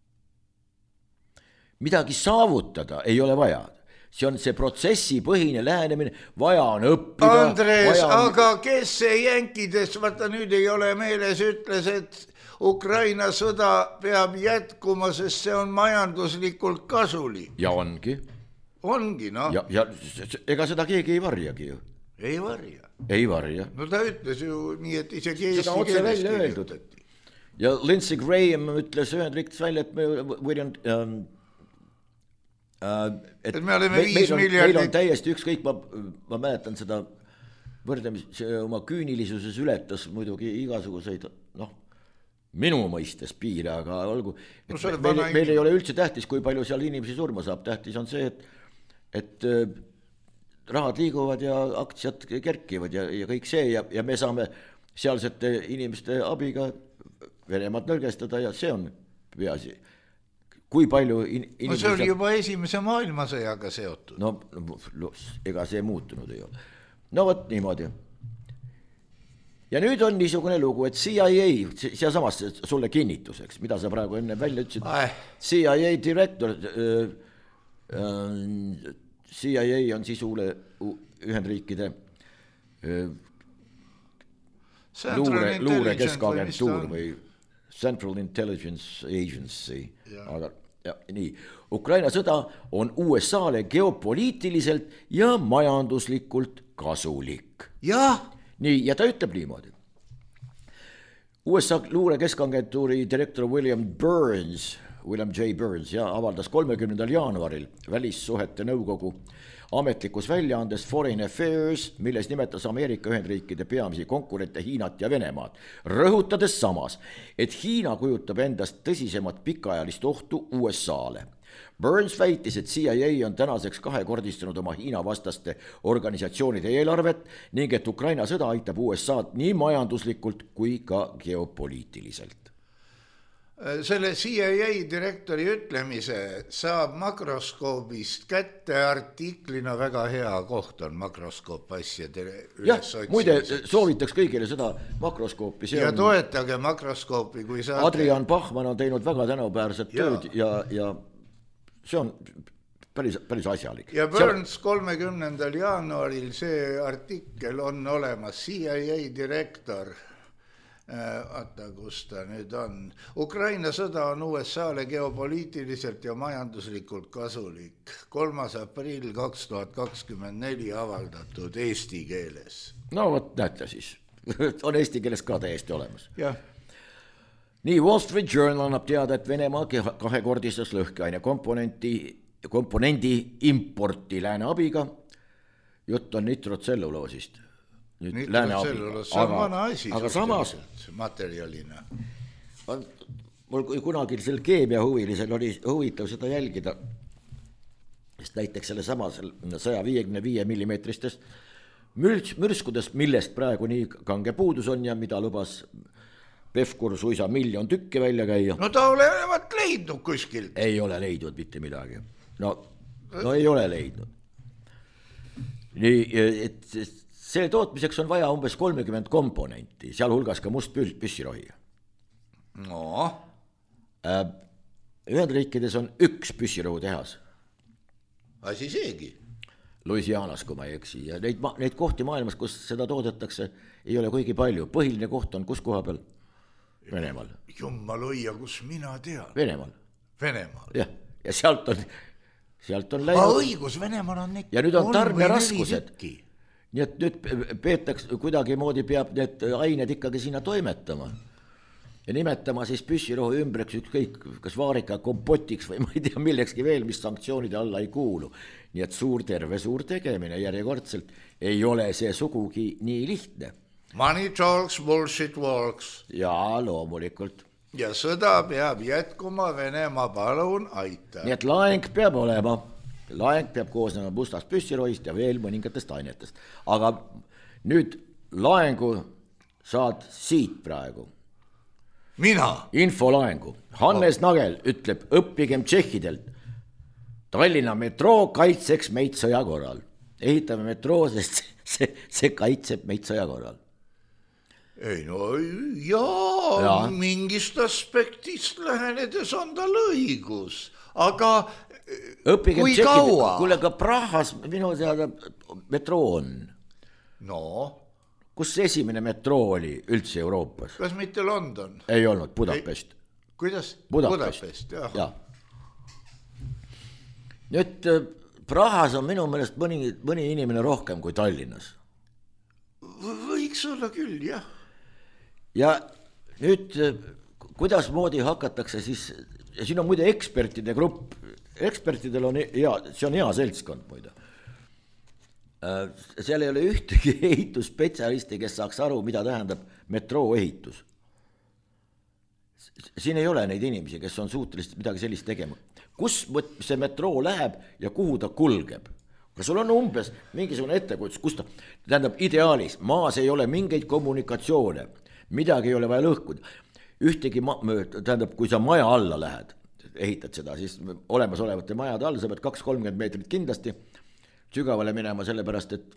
[SPEAKER 4] Midagi saavutada ei ole vaja. See on see protsessi põhine lähenemine, vaja on õppida.
[SPEAKER 3] Andres,
[SPEAKER 4] on...
[SPEAKER 3] aga kes see jänkides, vaata nüüd ei ole meeles, ütles, et Ukraina sõda peab jätkuma, sest see on majanduslikult kasulik.
[SPEAKER 4] Ja ongi.
[SPEAKER 3] Ongi, noh.
[SPEAKER 4] Ja, ja ega seda keegi ei varjagi ju.
[SPEAKER 3] Ei varja.
[SPEAKER 4] Ei varja.
[SPEAKER 3] No ta ütles ju nii, et isegi eesti
[SPEAKER 4] seda otse välja öeldud. Ja Lindsey Graham ütles Ühendriikides välja, et we don't... Um,
[SPEAKER 3] et, et me oleme
[SPEAKER 4] me,
[SPEAKER 3] viis miljardit.
[SPEAKER 4] Meil on täiesti ükskõik, ma, ma mäletan seda võrdlemis, see oma küünilisuses ületas muidugi igasuguseid, noh, minu mõistes piire, aga olgu, et no, meil, meil ei ole üldse tähtis, kui palju seal inimesi surma saab, tähtis on see, et, et rahad liiguvad ja aktsiad kerkivad ja, ja kõik see ja, ja me saame sealsete inimeste abiga Venemaad nõrgestada ja see on peaasi. Kui palju in,
[SPEAKER 3] no see oli saab... juba esimese maailmasõjaga seotud.
[SPEAKER 4] No, no ega see muutunud ei ole. No võt niimoodi. Ja nüüd on niisugune lugu, et C I A, siia samas sulle kinnituseks, mida sa praegu enne välja ütlesid, Ai. C I A direktor, äh, äh, C I A on siis uule Ühendriikide äh, luure, luure keskagentuur või Central Intelligence Agency, aga ja, nii. Ukraina sõda on U S A-le geopoliitiliselt ja majanduslikult kasulik.
[SPEAKER 3] Jah.
[SPEAKER 4] Nii, ja ta ütleb niimoodi. U S A luure keskagentuuri direktor William Burns, William J. Burns ja avaldas kolmekümnendal jaanuaril välissuhete nõukogu ametlikus väljaandes Foreign Affairs, milles nimetas Ameerika Ühendriikide peamisi konkurente Hiinat ja Venemaad, rõhutades samas, et Hiina kujutab endast tõsisemat pikaajalist ohtu U S A-le. Burns väitis, et C I A on tänaseks kahekordistanud oma Hiina vastaste organisatsioonide eelarvet ning et Ukraina sõda aitab U S A-d nii majanduslikult kui ka geopoliitiliselt.
[SPEAKER 3] Selle C I A direktori ütlemise saab makroskoobist kätte artiklina, väga hea koht on makroskoop asjade üles otsimiseks.
[SPEAKER 4] Muide, soovitaks kõigile seda makroskoopi.
[SPEAKER 3] Ja on... toetage makroskoopi, kui saate.
[SPEAKER 4] Adrian Bachmann on teinud väga tänuväärset tööd ja, ja see on päris, päris asjalik.
[SPEAKER 3] Ja Burns kolmekümnendal jaanuaril see artikkel on olemas, C I A direktor. Vaata, kus ta nüüd on. Ukraina sõda on U S A-le geopoliitiliselt ja majanduslikult kasulik. kolmas aprill kaks tuhat kakskümmend neli avaldatud eesti keeles.
[SPEAKER 4] No võt näete siis, on eesti keeles ka täiesti olemas.
[SPEAKER 3] Jah.
[SPEAKER 4] Nii, Wall Street Journal annab teada, et Venemaa kahekordistas lõhkeaine komponenti, komponendi importi lääne abiga. Jutt on nitrotselluloosist. Nüüd lääne abiga.
[SPEAKER 3] See on vana asi.
[SPEAKER 4] Aga samas
[SPEAKER 3] materjalina.
[SPEAKER 4] Mul kunagi sel keemia huvilisel oli huvitav seda jälgida, sest näiteks selle sama sada viiskümmend viis millimeetristest mürskudest, millest praegu nii kange puudus on ja mida lubas Pevkur suisa miljon tükki välja käia.
[SPEAKER 3] No ta olevat leidnud kuskilt.
[SPEAKER 4] Ei ole leidnud mitte midagi. No, no ei ole leidnud. Nii, et see tootmiseks on vaja umbes kolmekümmend komponenti, sealhulgas ka must püssirohi.
[SPEAKER 3] No.
[SPEAKER 4] Ühendriikides on üks püssirohu tehas.
[SPEAKER 3] Asi seegi.
[SPEAKER 4] Louisianas, kui ma ei eksi. Ja neid, neid kohti maailmas, kus seda toodetakse, ei ole kuigi palju. Põhiline koht on kus koha peal? Venemaal.
[SPEAKER 3] Jummal hoia, kus mina tean.
[SPEAKER 4] Venemaal.
[SPEAKER 3] Venemaal.
[SPEAKER 4] Ja, ja sealt on, sealt on
[SPEAKER 3] läinud. A õigus, Venemaal on ikka.
[SPEAKER 4] Ja nüüd on tarne raskused. Nii et nüüd peetaks kuidagi moodi peab need ained ikkagi sinna toimetama ja nimetama siis püssirohu ümbreks ükskõik kas vaarika kompotiks või ma ei tea millekski veel, mis sanktsioonide alla ei kuulu. Nii et suur terve suur tegemine järjekordselt ei ole see sugugi nii lihtne.
[SPEAKER 3] Money talks, bullshit walks.
[SPEAKER 4] Jaa, loomulikult.
[SPEAKER 3] Ja sõda peab jätkuma, Venemaa palun aita.
[SPEAKER 4] Nii et laeng peab olema. Laeng peab koosnema mustast püssirohist ja veel mõningatest ainetest. Aga nüüd laengu saad siit praegu.
[SPEAKER 3] Mina?
[SPEAKER 4] Infolaengu. Hannes oh. Nagel ütleb, õppigem tšehhidelt. Tallinna metroo kaitseks meid sõja korral. Ehitame metroo, sest see, see kaitseb meid sõja korral.
[SPEAKER 3] Ei no jaa, ja. Mingist aspektist lähenedes on tal õigus. Aga
[SPEAKER 4] õppigem kui kaua? Kuule, ka Prahas minu teada metroo on.
[SPEAKER 3] No?
[SPEAKER 4] Kus esimene metroo oli üldse Euroopas?
[SPEAKER 3] Kas mitte London?
[SPEAKER 4] Ei olnud, Budapest.
[SPEAKER 3] Ei, kuidas?
[SPEAKER 4] Budapest,
[SPEAKER 3] Budapest jah.
[SPEAKER 4] Ja. Nüüd Prahas on minu meelest mõni, mõni inimene rohkem kui Tallinnas.
[SPEAKER 3] Võiks olla küll, jah.
[SPEAKER 4] Ja nüüd kuidas moodi hakatakse siis, ja siin on muide ekspertide grupp, ekspertidel on hea, see on hea seltskond muide. Seal ei ole ühtegi ehitusspetsialisti, kes saaks aru, mida tähendab metroo ehitus. Siin ei ole neid inimesi, kes on suutelised midagi sellist tegema. Kus see metroo läheb ja kuhu ta kulgeb? Kas sul on umbes mingisugune ettekujutus, kus ta, tähendab ideaalis, maas ei ole mingeid kommunikatsioone, midagi ei ole vaja lõhkuda. Ühtegi, ma, tähendab, kui sa maja alla lähed, ehitad seda, siis olemas olevate majade all, sa pead kaks kolmkümmend meetrit kindlasti sügavale minema sellepärast, et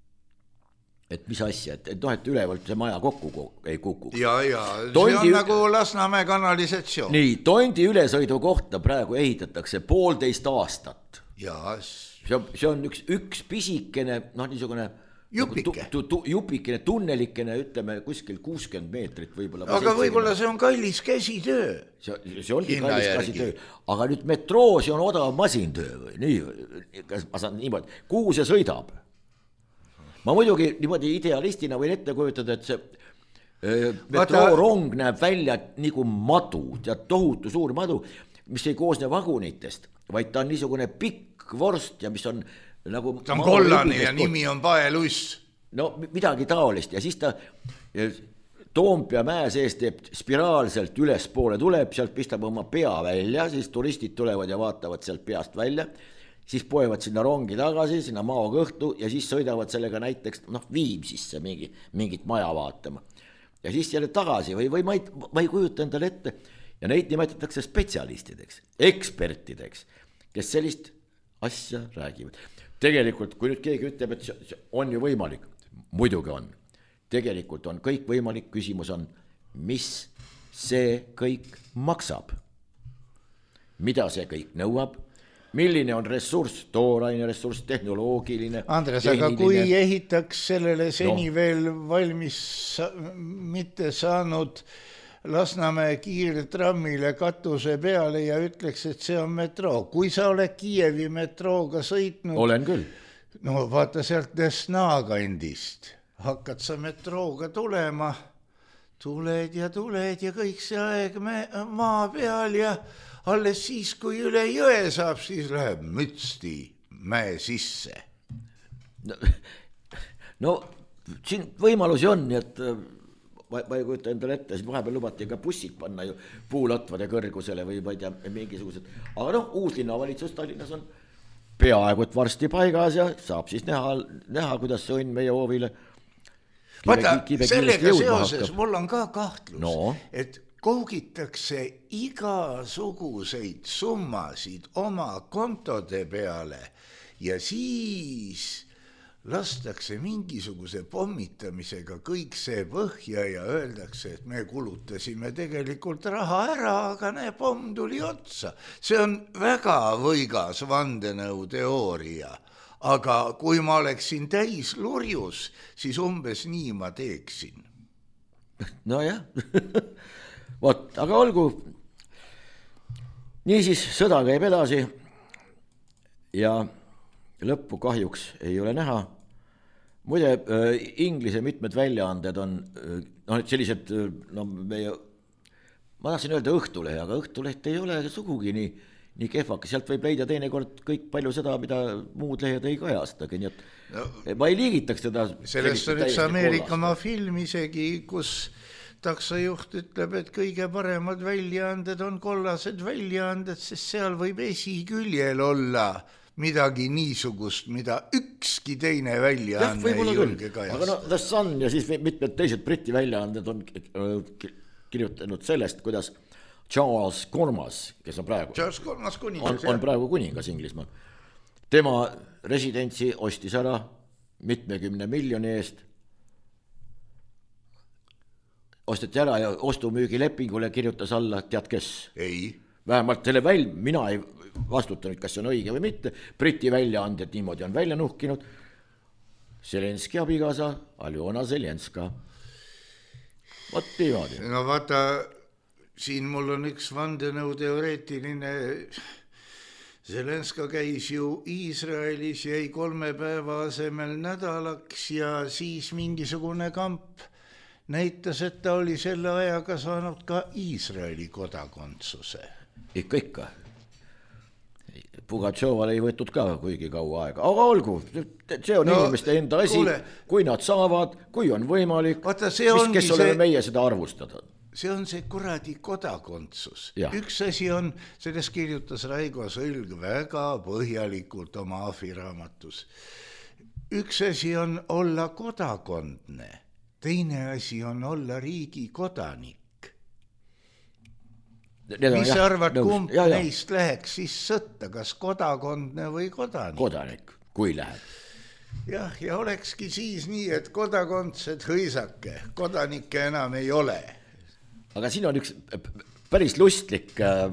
[SPEAKER 4] et mis asja, et, et noh, et ülevalt see maja kokku ei kukuks.
[SPEAKER 3] Ja, ja, tondi, see on nagu Lasnamäe kanalisatsioon.
[SPEAKER 4] Nii, Tondi ülesõidu kohta praegu ehitatakse poolteist aastat.
[SPEAKER 3] Ja.
[SPEAKER 4] See, see on üks, üks pisikene, noh niisugune
[SPEAKER 3] jupike.
[SPEAKER 4] Tu, tu, jupikene, tunnelikene, ütleme kuskil kuuskümmend meetrit võib-olla.
[SPEAKER 3] Aga võib-olla see on kallis käsitöö.
[SPEAKER 4] See, see ongi Hinna kallis järgi. Käsitöö. Aga nüüd metroo, see on odav masintöö või nii, kas ma saan niimoodi, kuhu see sõidab? Ma muidugi niimoodi idealistina võin ette kujutada, et see äh, metroo rong näeb välja nagu madu, tead tohutu suur madu, mis ei koosne vagunitest, vaid ta on niisugune pikk vorst ja mis on nagu
[SPEAKER 3] ta on kollane ja nimi on paeluss.
[SPEAKER 4] No midagi taolist ja siis ta Toompea mäe sees teeb spiraalselt ülespoole tuleb, sealt pistab oma pea välja, siis turistid tulevad ja vaatavad sealt peast välja, siis poevad sinna rongi tagasi, sinna maokõhtu ja siis sõidavad sellega näiteks noh, Viimsisse mingi, mingit maja vaatama. Ja siis jälle tagasi või, või ma, ei, ma ei kujuta endale ette ja neid nimetatakse spetsialistideks, ekspertideks, kes sellist asja räägivad. Tegelikult, kui nüüd keegi ütleb, et see on ju võimalik, muidugi on. Tegelikult on kõik võimalik, küsimus on, mis see kõik maksab? Mida see kõik nõuab? Milline on ressurss, tooraine ressurss, tehnoloogiline.
[SPEAKER 3] Andres, aga kui ehitaks sellele seni no. veel valmis sa, mitte saanud Lasnamäe kiirtrammile katuse peale ja ütleks, et see on metroo. Kui sa oled Kiievi metrooga sõitnud,
[SPEAKER 4] olen küll.
[SPEAKER 3] No vaata sealt Desna kandist, hakkad sa metrooga tulema, tuled ja tuled ja kõik see aeg me, maa peal ja alles siis, kui üle jõe saab, siis läheb mütsti mäe sisse.
[SPEAKER 4] No, no siin võimalusi on, nii et ma, ma ei kujuta endale ette, siis vahepeal lubati ka bussid panna ju puulatvade kõrgusele või ma ei tea, mingisugused. Aga noh, uuslinna valitsus Tallinnas on peaaegu et varsti paigas ja saab siis näha, näha kuidas see on meie hoovile.
[SPEAKER 3] Vaata, sellega seoses mul on ka kahtlus,
[SPEAKER 4] no.
[SPEAKER 3] et kougitakse igasuguseid summasid oma kontode peale ja siis lastakse mingisuguse pommitamisega kõik see põhja ja öeldakse, et me kulutasime tegelikult raha ära, aga ne pomm tuli otsa. See on väga võigas vandenõu teooria, aga kui ma oleksin täis lurjus, siis umbes nii ma teeksin.
[SPEAKER 4] No jah. Vot, aga olgu, niisiis sõda käib edasi ja lõppu kahjuks ei ole näha. Muide, äh, Inglise mitmed väljaanded on no, sellised, no meie, ma tahtsin öelda Õhtulehe, aga Õhtuleht ei ole sugugi nii, nii kehvake, sealt võib leida teinekord kõik palju seda, mida muud lehed ei kajastagi, nii et no, ma ei liigitaks teda.
[SPEAKER 3] Sellest on üks Ameerikamaa film isegi, kus taksojuht ütleb, et kõige paremad väljaanded on kollased väljaanded, sest seal võib esiküljel olla midagi niisugust, mida ükski teine väljaanne ei julge kajastada.
[SPEAKER 4] Aga no The Sun ja siis mitmed teised Briti väljaanded on kirjutanud sellest, kuidas Charles Kormas, kes on praegu,
[SPEAKER 3] Charles Kormas kuningas,
[SPEAKER 4] on, on praegu kuningas Inglismaal. Tema residentsi ostis ära mitmekümne miljoni eest, osteti ära ja ostumüügilepingule kirjutas alla, tead kes?
[SPEAKER 3] Ei.
[SPEAKER 4] Vähemalt selle väl, mina ei vastutanud, kas see on õige või mitte. Briti väljaanded niimoodi on välja nuhkinud. Zelenski abikaasa, Aljona Zelenska. Vot niimoodi.
[SPEAKER 3] No vaata, siin mul on üks vandenõu teoreetiline. Zelenska käis ju Iisraelis, jäi kolme päeva asemel nädalaks ja siis mingisugune kamp näitas, et ta oli selle ajaga saanud ka Iisraeli kodakondsuse.
[SPEAKER 4] Ikka, ikka. Pugatšoval ei võetud ka kuigi kaua aega, aga olgu, see on no, inimeste enda asi, kuule, kui nad saavad, kui on võimalik,
[SPEAKER 3] vaata,
[SPEAKER 4] mis, kes oleme see... meie seda arvustada.
[SPEAKER 3] See on see kuradi kodakondsus.
[SPEAKER 4] Ja.
[SPEAKER 3] Üks asi on, selles kirjutas Raigo Sõlg väga põhjalikult oma ahviraamatus. Üks asi on olla kodakondne, teine asi on olla riigi kodanik. Mis sa arvad, kumb ja, ja. neist läheks siis sõtta, kas kodakondne või kodanik?
[SPEAKER 4] Kodanik, kui läheb.
[SPEAKER 3] Jah, ja olekski siis nii, et kodakondsed hõisake, kodanikke enam ei ole.
[SPEAKER 4] Aga siin on üks päris lustlik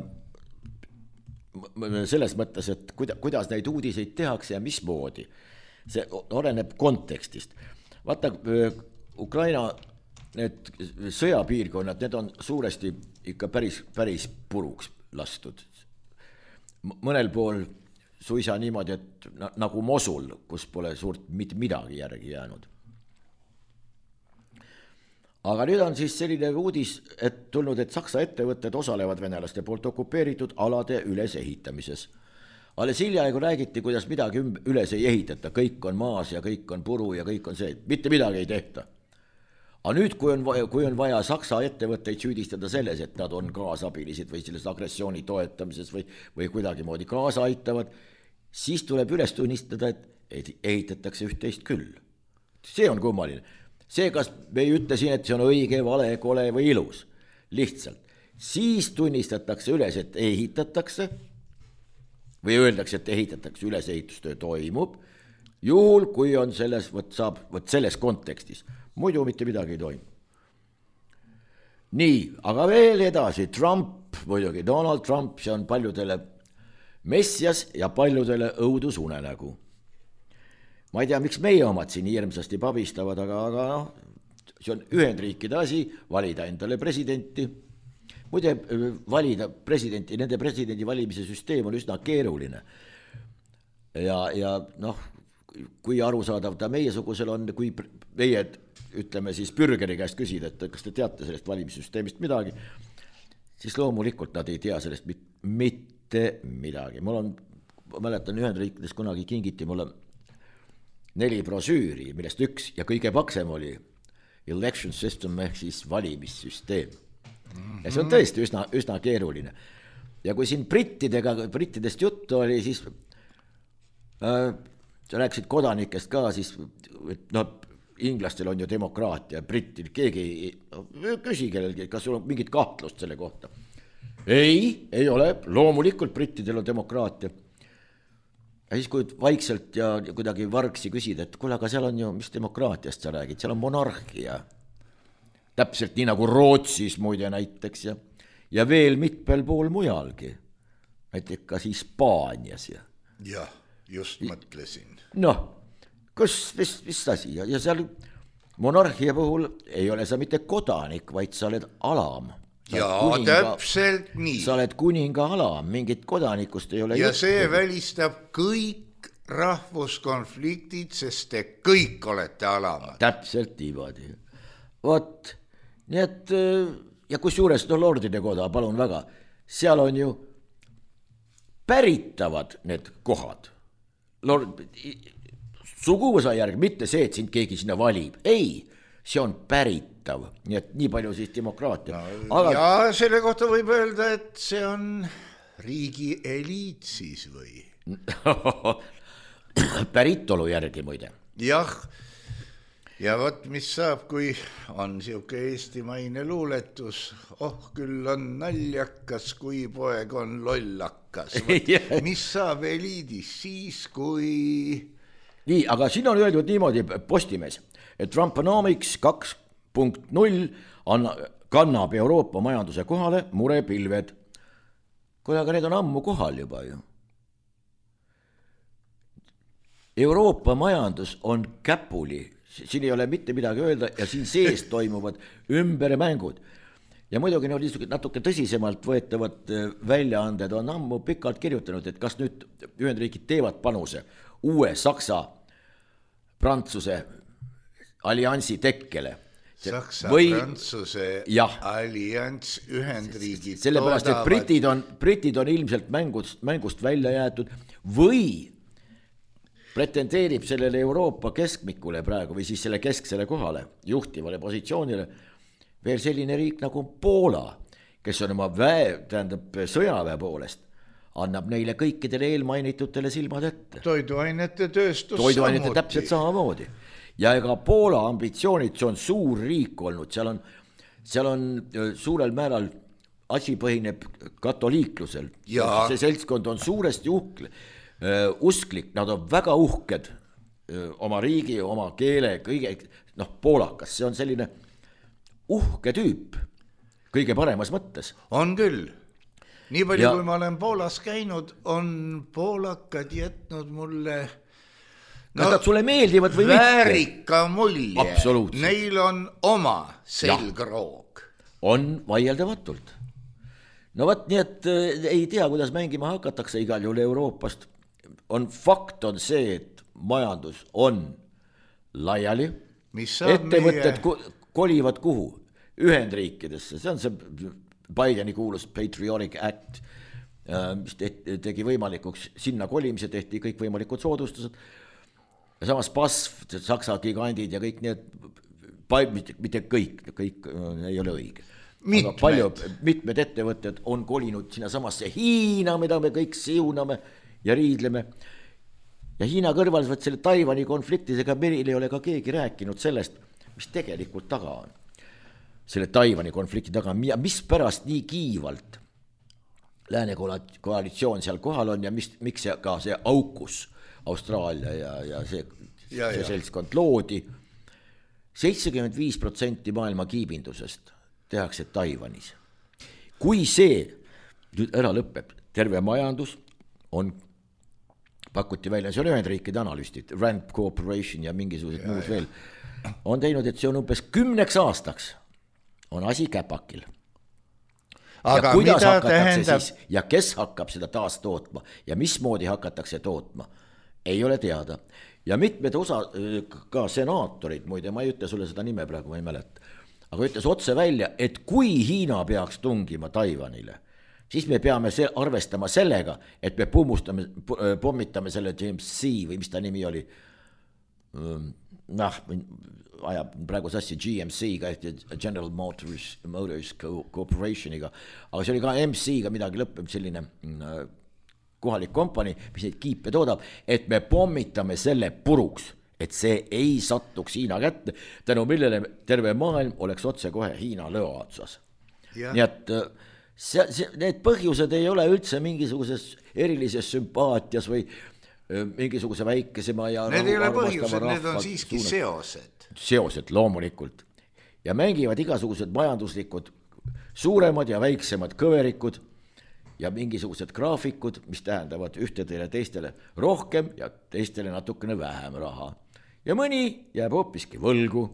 [SPEAKER 4] selles mõttes, et kuidas neid uudiseid tehakse ja mismoodi. See oleneb kontekstist. Vaata, Ukraina need sõjapiirkonnad, need on suuresti ikka päris, päris puruks lastud. Mõnel pool suisa niimoodi, et nagu Mosul, kus pole suurt mitte midagi järgi jäänud. Aga nüüd on siis selline uudis, et tulnud, et Saksa ettevõtted osalevad venelaste poolt okupeeritud alade ülesehitamises. Alles hiljaaegu räägiti, kuidas midagi üles ei ehitata, kõik on maas ja kõik on puru ja kõik on see, mitte midagi ei tehta. Aga nüüd, kui on, vaja, kui on vaja Saksa ettevõtteid süüdistada selles, et nad on kaasabilised või selles agressiooni toetamises või, või kuidagi moodi kaasa aitavad, siis tuleb üles tunnistada, et ehitatakse üht-teist küll. See on kummaline. See, kas me ei ütle siin, et see on õige, vale, kole või ilus. Lihtsalt. Siis tunnistatakse üles, et ehitatakse või öeldakse, et ehitatakse ülesehitustöö toimub, juhul, kui on selles, võt saab, võt selles kontekstis. Muidu mitte midagi ei toimu. Nii, aga veel edasi, Trump, muidugi Donald Trump, see on paljudele messias ja paljudele õudusunenägu. Ma ei tea, miks meie omad siin hirmsasti pabistavad, aga, aga noh, see on Ühendriikide asi, valida endale presidenti. Muide, valida presidenti, nende presidendi valimise süsteem on üsna keeruline. Ja, ja noh, kui arusaadav ta meiesugusel on, kui meie, ütleme siis bürgeri käest küsida, et kas te teate sellest valimissüsteemist midagi, siis loomulikult nad ei tea sellest mitte midagi. Mul on, ma mäletan, Ühendriikides kunagi kingiti mulle neli brosüüri, millest üks ja kõige paksem oli election system ehk siis valimissüsteem. Ja see on tõesti üsna, üsna keeruline. Ja kui siin brittidega, brittidest juttu oli, siis äh, sa rääkisid kodanikest ka, siis no, inglastel on ju demokraatia, brittil keegi no, küsi kellelgi, kas sul on mingit kahtlust selle kohta. Ei, ei ole, loomulikult brittidel on demokraatia. Ja siis kui vaikselt ja kuidagi vargsi küsida, et kuule, aga seal on ju, mis demokraatiast sa räägid, seal on monarhia. Täpselt nii nagu Rootsis muide näiteks ja, ja veel mitmel pool mujalgi. Näiteks ka Hispaanias. Ja.
[SPEAKER 3] Jah, just mõtlesin.
[SPEAKER 4] Noh, kus, mis, mis asi? Ja, ja seal monarhia puhul ei ole sa mitte kodanik, vaid sa oled alam. Sa
[SPEAKER 3] ja
[SPEAKER 4] kuninga,
[SPEAKER 3] täpselt nii.
[SPEAKER 4] Sa oled kuninga alam, mingit kodanikust ei ole.
[SPEAKER 3] Ja juttu. See välistab kõik rahvuskonfliktid, sest te kõik olete alamad.
[SPEAKER 4] Täpselt niimoodi. Vot, nii et, ja kus juures no lordide koda, palun väga, seal on ju päritavad need kohad. Lord, suguvõsa järg, mitte see, et sind keegi sinna valib. Ei, see on päritav. Nii et nii palju siis demokraatia.
[SPEAKER 3] No, aga... Ja selle kohta võib öelda, et see on riigi eliit siis või?
[SPEAKER 4] Päritolu järgi muide.
[SPEAKER 3] Jah, ja vot mis saab, kui on siuke eestimaine luuletus, oh küll on naljakas, kui poeg on lollakas. Mis saab eliidis siis, kui...
[SPEAKER 4] Nii, aga siin on öeldud niimoodi Postimees, et Trumponomics kaks punkt null kannab Euroopa majanduse kohale murepilved. Kui aga need on ammu kohal juba ju. Euroopa majandus on käpuli, siin ei ole mitte midagi öelda ja siin sees toimuvad ümbermängud. Ja muidugi no, natuke tõsisemalt võetavad väljaanded on ammu pikalt kirjutanud, et kas nüüd Ühendriigid teevad panuse uue Saksa-Prantsuse alliansi tekkele.
[SPEAKER 3] Saksa, või, Prantsuse jah, allianss, Ühendriigid
[SPEAKER 4] sellepärast, et britid on, britid on ilmselt mängust, mängust välja jäetud või pretendeerib sellele Euroopa keskmikule praegu või siis selle kesksele kohale, juhtivale positsioonile veel selline riik nagu Poola, kes on oma väe, tähendab sõjaväe poolest, annab neile kõikidele eelmainitutele silmad ette.
[SPEAKER 3] Toiduainete tööstus
[SPEAKER 4] Toiduainete samuti. Täpselt samamoodi. Ja ega Poola ambitsioonid, see on suur riik olnud, seal on, seal on suurel määral asi põhineb katoliiklusel. See seltskond on suuresti uhkle, uh, usklik, nad on väga uhked uh, oma riigi, oma keele, kõige, noh, poolakas, see on selline uhke tüüp, kõige paremas mõttes.
[SPEAKER 3] On küll. Nii palju, ja, kui ma olen Poolas käinud, on poolakad jätnud mulle
[SPEAKER 4] no, kas nad sulle meeldivad või
[SPEAKER 3] väärika mulje. Neil on oma selgroog.
[SPEAKER 4] On vaieldamatult. No võt, nii et äh, ei tea, kuidas mängima hakatakse igal juhul Euroopast. On fakt on see, et majandus on laiali. Ettevõtted meie... kolivad kuhu? Ühendriikidesse, see on see Bideni kuulus Patriotic Act, mis tegi võimalikuks sinna kolimise, tehti kõik võimalikud soodustused. Ja samas B A S F, Saksa gigandid ja kõik need, mitte, mitte kõik, kõik ei ole õige. Mitmed. Palju, mitmed ettevõtted on kolinud sinna samasse Hiina, mida me kõik siuname ja riidleme. Ja Hiina kõrval selle Taiwani konfliktisega meil ei ole ka keegi rääkinud sellest, mis tegelikult taga on. Selle Taiwani konflikti taga, mis pärast nii kiivalt lääne koalitsioon seal kohal on ja mis, miks see, ka see aukus Austraalia ja, ja see, ja, see ja. seltskond loodi. seitsekümmend viis protsenti maailma kiibindusest tehakse Taiwanis. Kui see nüüd ära lõpeb, terve majandus on, pakuti välja, see on Ühendriikide analüüstid, Rand Corporation ja mingisugused muud veel, on teinud, et see on umbes kümneks aastaks on asi käpakil. Aga ja kuidas hakatakse tähendab... siis ja kes hakkab seda taas tootma ja mismoodi hakatakse tootma, ei ole teada. Ja mitmed osa, ka senaatorid, muide, ma ei ütle sulle seda nime praegu, ma ei mäleta, aga ütles otse välja, et kui Hiina peaks tungima Taiwanile, siis me peame se- arvestama sellega, et me pummustame, pommitame selle James C või mis ta nimi oli, noh, ajab praegu sassi G M C-ga, General Motors, Motors Corporationiga, aga see oli ka M C-ga midagi lõppeb selline kohalik kompani, mis neid kiipe toodab, et me pommitame selle puruks, et see ei sattuks Hiina kätte, tänu millele terve maailm oleks otse kohe Hiina lõa otsas. Nii et see, see, need põhjused ei ole üldse mingisuguses erilises sümpaatias või mingisuguse väikesema ja
[SPEAKER 3] need ei ole põhjused, need on siiski suunad. seosed.
[SPEAKER 4] Seosed loomulikult. Ja mängivad igasugused majanduslikud suuremad ja väiksemad kõverikud ja mingisugused graafikud, mis tähendavad ühtedele teistele rohkem ja teistele natukene vähem raha. Ja mõni jääb hoopiski võlgu.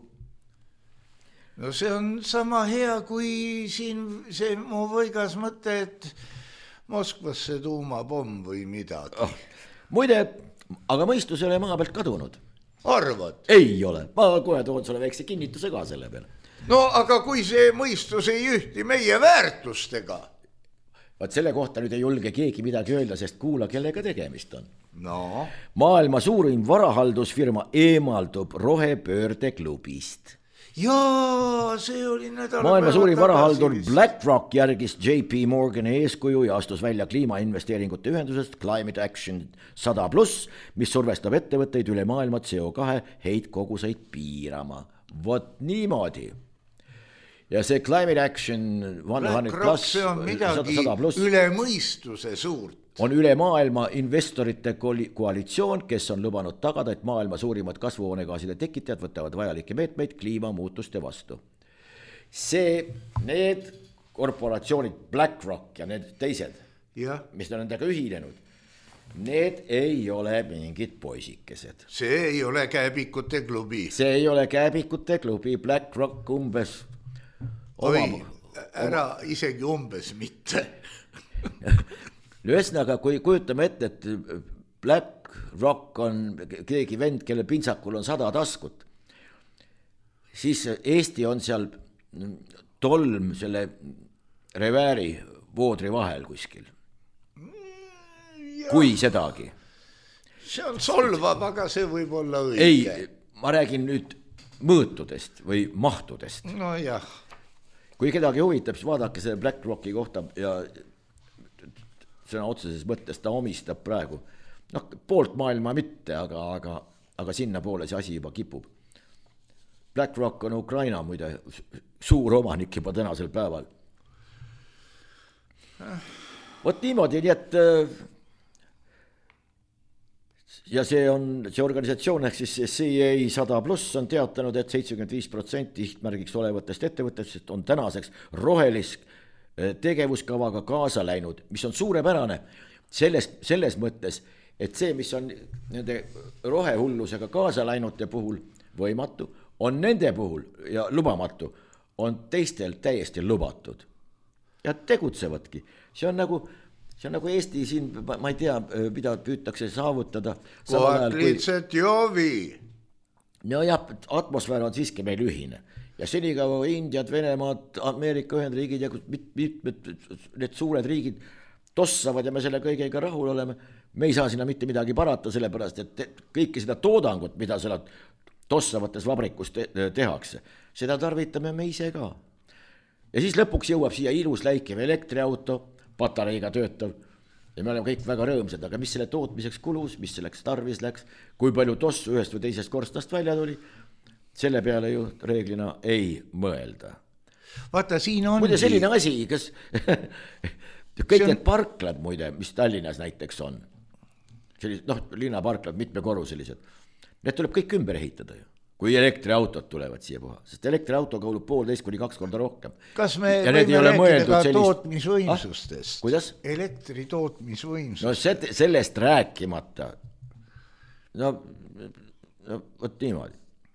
[SPEAKER 3] No see on sama hea, kui siin see mu võigas mõte, et Moskvasse tuumapomm või midagi.
[SPEAKER 4] Oh. Muide, aga mõistus ei ole maa pealt kadunud.
[SPEAKER 3] Arvad?
[SPEAKER 4] Ei ole, ma kohe toon sulle väikse kinnituse ka selle peale.
[SPEAKER 3] No aga kui see mõistus ei ühti meie väärtustega?
[SPEAKER 4] Vaat selle kohta nüüd ei julge keegi midagi öelda, sest kuula, kellega tegemist on.
[SPEAKER 3] No.
[SPEAKER 4] Maailma suurim varahaldusfirma eemaldub rohepöörde klubist.
[SPEAKER 3] Jaa, see oli nädala
[SPEAKER 4] maailma suurim varahaldur BlackRock järgis J P Morgani eeskuju ja astus välja kliimainvesteeringute ühendusest Climate Action sada pluss, mis survestab ettevõtteid üle maailma C O kahe heitkoguseid piirama. Vot niimoodi. Ja see Climate Action
[SPEAKER 3] BlackRock, see on midagi üle mõistuse suurt.
[SPEAKER 4] On üle maailma investorite koalitsioon, kes on lubanud tagada, et maailma suurimad kasvuhoonegaaside tekitajad võtavad vajalikke meetmeid kliimamuutuste vastu. See, need korporatsioonid BlackRock ja need teised, ja. mis on nendega ühinenud, need ei ole mingid poisikesed.
[SPEAKER 3] See ei ole käebikute klubi.
[SPEAKER 4] See ei ole käebikute klubi, BlackRock umbes...
[SPEAKER 3] Oi, oma, ära oma... isegi umbes mitte.
[SPEAKER 4] Ühesõnaga, kui kujutame ette, et BlackRock on keegi vend, kelle pintsakul on sada taskut, siis Eesti on seal tolm selle revääri voodri vahel kuskil. Ja. Kui sedagi.
[SPEAKER 3] See on solvab, aga see võib olla õige.
[SPEAKER 4] Ei, ma räägin nüüd mõõtudest või mahtudest.
[SPEAKER 3] No jah.
[SPEAKER 4] Kui kedagi huvitab, siis vaadake selle Black Rocki kohta ja sõna otseses mõttes ta omistab praegu. No, poolt maailma mitte, aga, aga, aga sinna poole see asi juba kipub. Black Rock on Ukraina muide suur omanik juba tänasel päeval. Vot niimoodi, nii et ja see on see organisatsioon ehk siis C I A sada pluss on teatanud, et seitsekümmend viis protsenti sihtmärgiks olevatest ettevõtetest on tänaseks rohelist tegevuskavaga kaasa läinud, mis on suurepärane selles, selles mõttes, et see, mis on nende rohehullusega kaasa läinute puhul võimatu, on nende puhul ja lubamatu, on teistel täiesti lubatud. Ja tegutsevadki. See on nagu, see on nagu Eesti siin, ma ei tea, mida püütakse saavutada.
[SPEAKER 3] Kohad lihtsalt kui... joovi.
[SPEAKER 4] No jah, atmosfäär on siiski meil ühine. Ja senikaua Indiad, Venemaad, Ameerika Ühendriigid ja mitmed need suured riigid tossavad ja me selle kõigega rahul oleme. Me ei saa sinna mitte midagi parata, sellepärast, et kõike seda toodangut, mida seal tossavates vabrikus te- tehakse, seda tarvitame me ise ka. Ja siis lõpuks jõuab siia ilus läikiv elektriauto, patareiga töötav ja me oleme kõik väga rõõmsad, aga mis selle tootmiseks kulus, mis selleks tarvis läks, kui palju tossu ühest või teisest korstast välja tuli, selle peale ju reeglina ei mõelda.
[SPEAKER 3] Vaata, siin on...
[SPEAKER 4] Muide selline asi, kas kõik need on... parklad muide, mis Tallinnas näiteks on, sellised, noh, linnaparklad, mitmekorruselised, need tuleb kõik ümber ehitada ju. Kui elektriautod tulevad siia puha, sest elektriauto kaulub poolteist kuni kaks korda rohkem.
[SPEAKER 3] Kas me ja võime rääkida ka sellist... tootmisvõimsustest?
[SPEAKER 4] Ah, kuidas?
[SPEAKER 3] Elektri tootmisvõimsustest.
[SPEAKER 4] No set, sellest rääkimata. No, no võt niimoodi.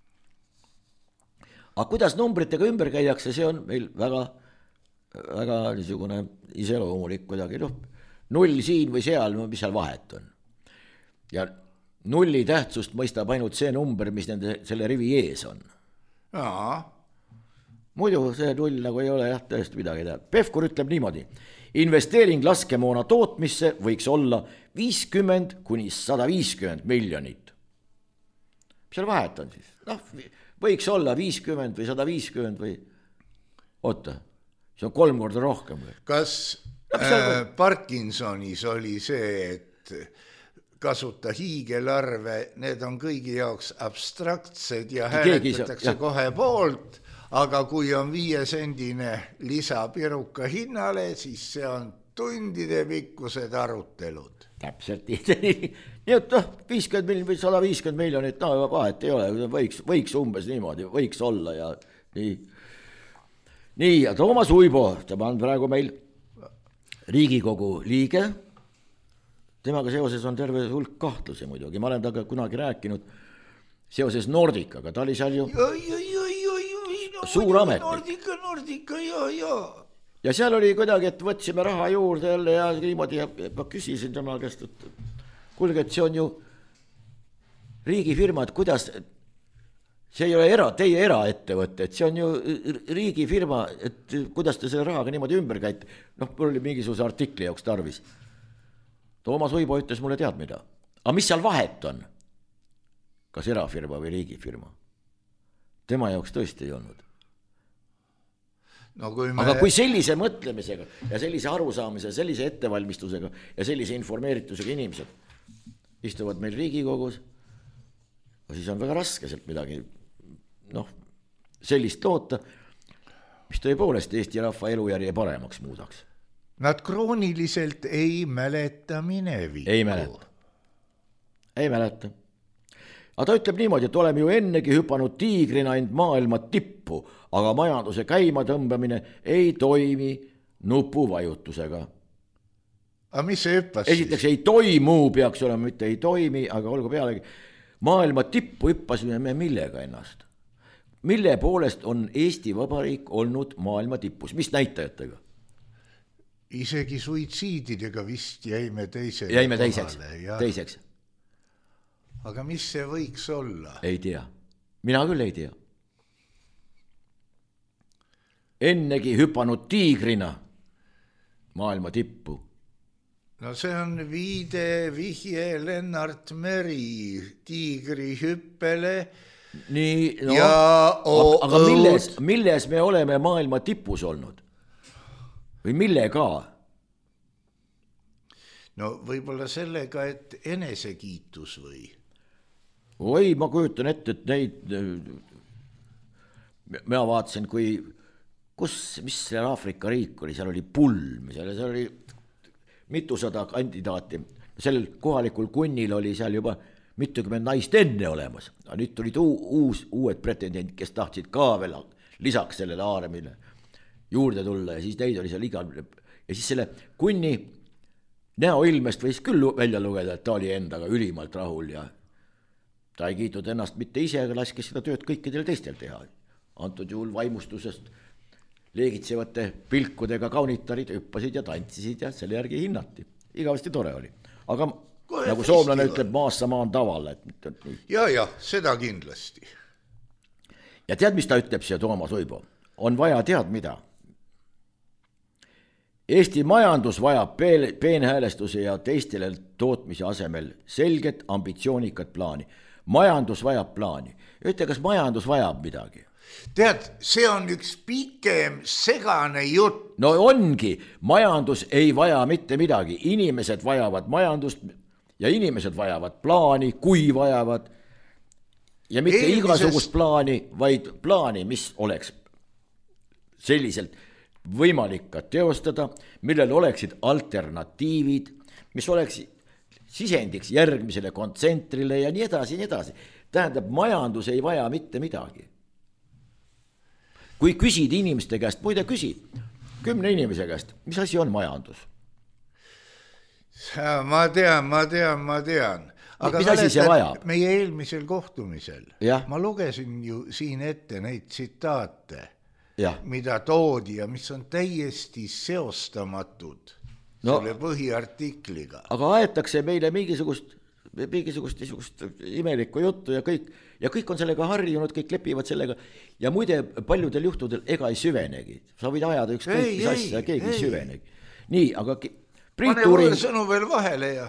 [SPEAKER 4] Aga kuidas numbritega ümber käiakse, see on meil väga, väga niisugune iseloomulik kuidagi. No, null siin või seal, mis seal vahet on. Ja nulli tähtsust mõistab ainult see number, mis nende selle rivi ees on.
[SPEAKER 3] Jaa.
[SPEAKER 4] Muidu see null nagu ei ole jah tõesti midagi teha. Pevkur ütleb niimoodi. Investeering laskemoona tootmisse võiks olla viiskümmend kuni sada viiskümmend miljonit. Mis seal vahet on siis? No, võiks olla viiskümmend või sada viiskümmend või... Oota, see on kolm korda rohkem.
[SPEAKER 3] Kas no, äh, Parkinsonis oli see, et... kasuta hiigelarve, need on kõigi jaoks abstraktsed ja hääletatakse kohe poolt, aga kui on viiesendine lisapiruka hinnale, siis see on tundide pikkused arutelud.
[SPEAKER 4] Täpselt, nii et noh, viiskümmend miljonit või sada viiskümmend miljonit, no vahet ei ole, võiks, võiks umbes niimoodi, võiks olla ja nii. Nii, ja Toomas Uibo, ta on praegu meil Riigikogu liige, temaga seoses on terve hulk kahtlusi muidugi. Ma olen taga kunagi rääkinud seoses Nordikaga. Ta oli seal ju
[SPEAKER 3] joi, joi, joi, joi, no,
[SPEAKER 4] suur ametnik.
[SPEAKER 3] Nordika, Nordika, ja, ja.
[SPEAKER 4] Ja seal oli kuidagi, et võtsime raha juurde jälle ja niimoodi ja ma küsisin tema käest, et kuulge, et see on ju riigifirma, et kuidas, see ei ole era, teie eraettevõte, et see on ju riigifirma, et kuidas te selle rahaga niimoodi ümber käite. Noh, mul oli mingisuguse artikli jaoks tarvis. Toomas Uibo ütles mulle tead mida. Aga mis seal vahet on? Kas erafirma või riigifirma? Tema jaoks tõesti ei olnud.
[SPEAKER 3] No, kui me...
[SPEAKER 4] Aga kui sellise mõtlemisega ja sellise arusaamise, sellise ettevalmistusega ja sellise informeeritusega inimesed istuvad meil Riigikogus, siis on väga raske sealt midagi noh, sellist loota, mis tõepoolest Eesti rahva elujärje paremaks muudaks.
[SPEAKER 3] Nad krooniliselt ei mäleta minevikku.
[SPEAKER 4] Ei mäleta. Ei mäleta. Aga ta ütleb niimoodi, et oleme ju ennegi hüpanud tiigrina end maailma tippu, aga majanduse käima tõmbamine ei toimi nupuvajutusega.
[SPEAKER 3] Aga mis see hüppas siis?
[SPEAKER 4] Esiteks ei toimu, peaks olema, mitte ei toimi, aga olgu pealegi. Maailma tippu hüppasime me millega ennast? Mille poolest on Eesti Vabariik olnud maailma tippus? Mis näitajatega?
[SPEAKER 3] Isegi suitsiididega vist jäime teiseks.
[SPEAKER 4] Jäime teiseks, teiseks.
[SPEAKER 3] Aga mis see võiks olla?
[SPEAKER 4] Ei tea. Mina küll ei tea. ennegi hüpanud tiigrina maailma tippu?
[SPEAKER 3] No see on viide, vihje Lennart Meri tiigri hüppele.
[SPEAKER 4] Nii, no,
[SPEAKER 3] ja
[SPEAKER 4] o- aga milles, milles me oleme maailma tipus olnud? Või millega?
[SPEAKER 3] No võib-olla sellega, et enesekiitus või?
[SPEAKER 4] Oi, ma kujutan ette, et neid, mina vaatasin, kui, kus, mis seal Aafrika riik oli, seal oli Pulm, seal, seal oli mitusada kandidaati, sellel kohalikul kunnil oli seal juba mitukümmend naist enne olemas, aga nüüd tulid uus, uued pretendendid, kes tahtsid ka veel lisaks sellele haaremile juurde tulla ja siis neid oli seal igal, ja siis selle kunni näoilmest võis küll välja lugeda, et ta oli endaga ülimalt rahul ja ta ei kiitnud ennast mitte ise, aga laskis seda tööd kõikidel teistel teha. Antud juhul vaimustusest leegitsevate pilkudega kaunitarid hüppasid ja tantsisid ja selle järgi hinnati. Igavesti tore oli. Aga kohe nagu soomlane ütleb, maassa maan tavale.
[SPEAKER 3] Ja, ja, seda kindlasti.
[SPEAKER 4] Ja tead, mis ta ütleb siia Toomas Uibo? On vaja tead mida? Eesti majandus vajab peenhäälestuse ja teistele tootmise asemel selget ambitsioonikat plaani. Majandus vajab plaani. Ütle, kas majandus vajab midagi?
[SPEAKER 3] Tead, see on üks pikem segane jutt.
[SPEAKER 4] No ongi, majandus ei vaja mitte midagi, inimesed vajavad majandust ja inimesed vajavad plaani, kui vajavad ja mitte Eelmises... igasugust plaani, vaid plaani, mis oleks selliselt võimalik ka teostada, millel oleksid alternatiivid, mis oleks sisendiks järgmisele kontsentrile ja nii edasi, nii edasi. Tähendab, majandus ei vaja mitte midagi. Kui küsid inimeste käest, muide küsid, kümne inimese käest, mis asi on majandus?
[SPEAKER 3] Ma tean, ma tean, ma tean. Aga
[SPEAKER 4] mis asi see vajab?
[SPEAKER 3] Meie eelmisel kohtumisel
[SPEAKER 4] ja.
[SPEAKER 3] Ma lugesin ju siin ette neid tsitaate,
[SPEAKER 4] ja.
[SPEAKER 3] mida toodi ja mis on täiesti seostamatud no, selle põhiartikliga.
[SPEAKER 4] Aga aetakse meile mingisugust, mingisugust niisugust imelikku juttu ja kõik, ja kõik on sellega harjunud, kõik lepivad sellega ja muide paljudel juhtudel ega ei süvenegi. Sa võid ajada üks kõik, mis asja, keegi ei süvenegi. Nii, aga Priit
[SPEAKER 3] Pane
[SPEAKER 4] Uuring...
[SPEAKER 3] mulle sõnu veel vahele ja...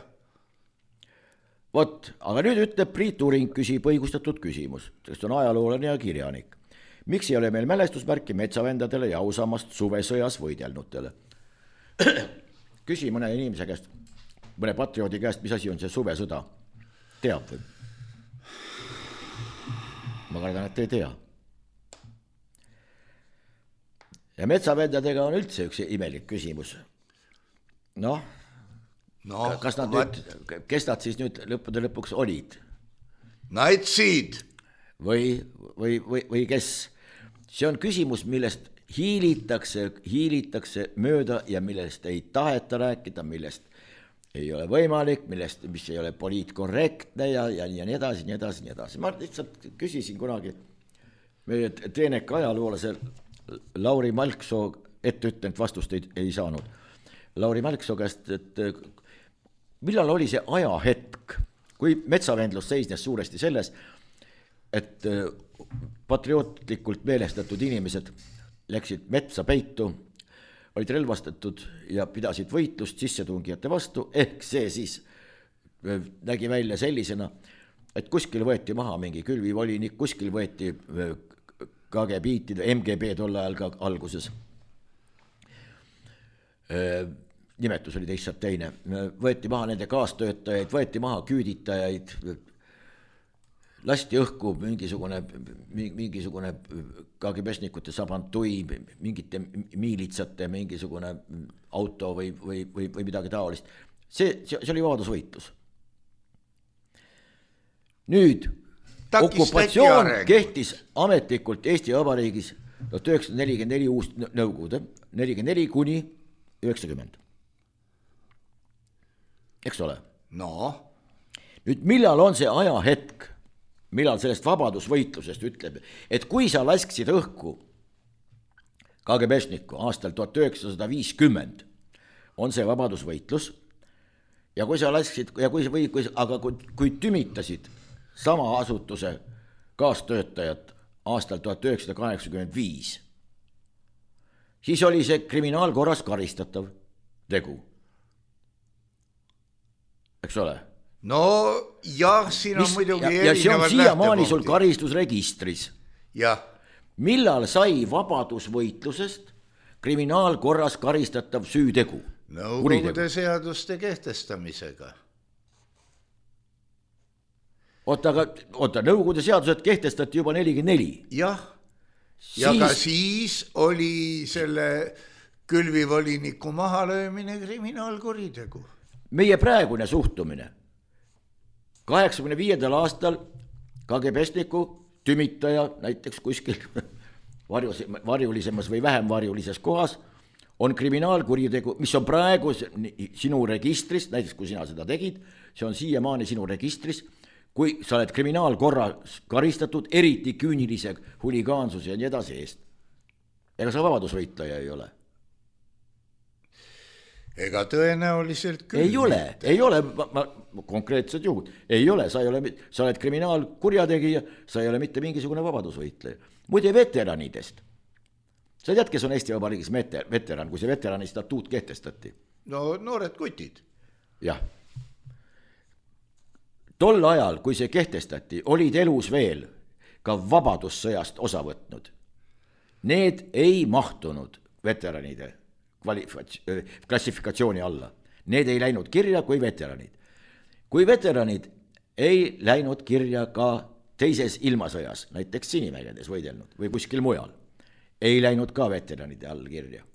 [SPEAKER 4] Vot, aga nüüd ütleb Priit Uuring küsib õigustatud küsimus, sest on ajaloolane ja kirjanik. Miks ei ole meil mälestusmärki metsavendadele ja ausamast suvesõjas võidelnutele? Küsi mõne inimese käest, mõne patrioodi käest, mis asi on see suvesõda? Teab või? Ma kardan, et ei tea. Ja metsavendadega on üldse üks imelik küsimus. Noh, no, kas nad nüüd, kes nad siis nüüd lõppude lõpuks olid?
[SPEAKER 3] Natsid.
[SPEAKER 4] Või, või, või, või kes? See on küsimus, millest hiilitakse, hiilitakse mööda ja millest ei taheta rääkida, millest ei ole võimalik, millest, mis ei ole poliitkorrektne ja, ja, ja nii edasi, nii edasi, nii edasi. Ma lihtsalt küsisin kunagi meie teeneka ajaloolasel Lauri Malksoo, ette ütlenud vastust ei, ei saanud. Lauri Malksoo käest, et millal oli see ajahetk, kui metsavendlus seisnes suuresti selles, et patriootlikult meelestatud inimesed läksid metsa peitu, olid relvastatud ja pidasid võitlust sissetungijate vastu, ehk see siis nägi välja sellisena, et kuskil võeti maha mingi külvivolinik, kuskil võeti K G B-tide, M G B tol ajal ka alguses. Nimetus oli teisalt teine. Võeti maha nende kaastöötajaid, võeti maha küüditajaid, lasti õhku mingisugune, mingisugune K G B-snikute sabantui, mingite miilitsate, mingisugune auto või, või, või, või midagi taolist. See, see oli vabadusvõitlus. Nüüd, okupatsioon kehtis ametlikult Eesti Vabariigis tuhat üheksasada nelikümmend neli uus nõukogude, nelikümmend neli kuni üheksakümmend. Eks ole?
[SPEAKER 3] No.
[SPEAKER 4] Nüüd, millal on see ajahetk, millal sellest vabadusvõitlusest ütleb, et kui sa lasksid õhku K G B-sniku aastal tuhat üheksasada viiskümmend, on see vabadusvõitlus ja kui sa lasksid, ja kui, või, kui, aga kui, kui tümitasid sama asutuse kaastöötajat aastal tuhat üheksasada kaheksakümmend viis, siis oli see kriminaalkorras karistatav tegu. Eks ole?
[SPEAKER 3] No jah, siin on Mis, muidugi
[SPEAKER 4] ja, ja see on siiamaani sul karistusregistris.
[SPEAKER 3] Jah.
[SPEAKER 4] Millal sai vabadusvõitlusest kriminaalkorras karistatav süütegu?
[SPEAKER 3] Nõukogude seaduste kehtestamisega.
[SPEAKER 4] Oota, aga, oota, nõukogude seadused kehtestati juba nelikümmend neli.
[SPEAKER 3] Jah, ja siis... ka siis oli selle külvivoliniku mahalöömine kriminaalkuritegu.
[SPEAKER 4] Meie praegune suhtumine kaheksakümne viiendal aastal KGBstniku tümitaja näiteks kuskil varjus, varjulisemas või vähem varjulises kohas on kriminaalkuritegu, mis on praegu sinu registris, näiteks kui sina seda tegid, see on siiamaani sinu registris, kui sa oled kriminaalkorras karistatud, eriti küünilise huligaansuse ja nii edasi eest. Ega sa vabadusvõitleja ei ole.
[SPEAKER 3] Ega tõenäoliselt küll.
[SPEAKER 4] Ei ole, ei ole, ma, ma, konkreetsed juhud, ei ole, sa, ei ole, sa oled kriminaalkurjategija, sa ei ole mitte mingisugune vabadusvõitleja. Muide veteranidest. Sa tead, kes on Eesti Vabariigis veteran, kui see veterani statuut kehtestati?
[SPEAKER 3] No noored kutid.
[SPEAKER 4] Jah. Tol ajal, kui see kehtestati, olid elus veel ka vabadussõjast osa võtnud. Need ei mahtunud veteranide klassifikatsiooni alla. Need ei läinud kirja kui veteranid. Kui veteranid ei läinud kirja ka teises ilmasõjas, näiteks Sinimägedes võidelnud või kuskil mujal, ei läinud ka veteranide all kirja.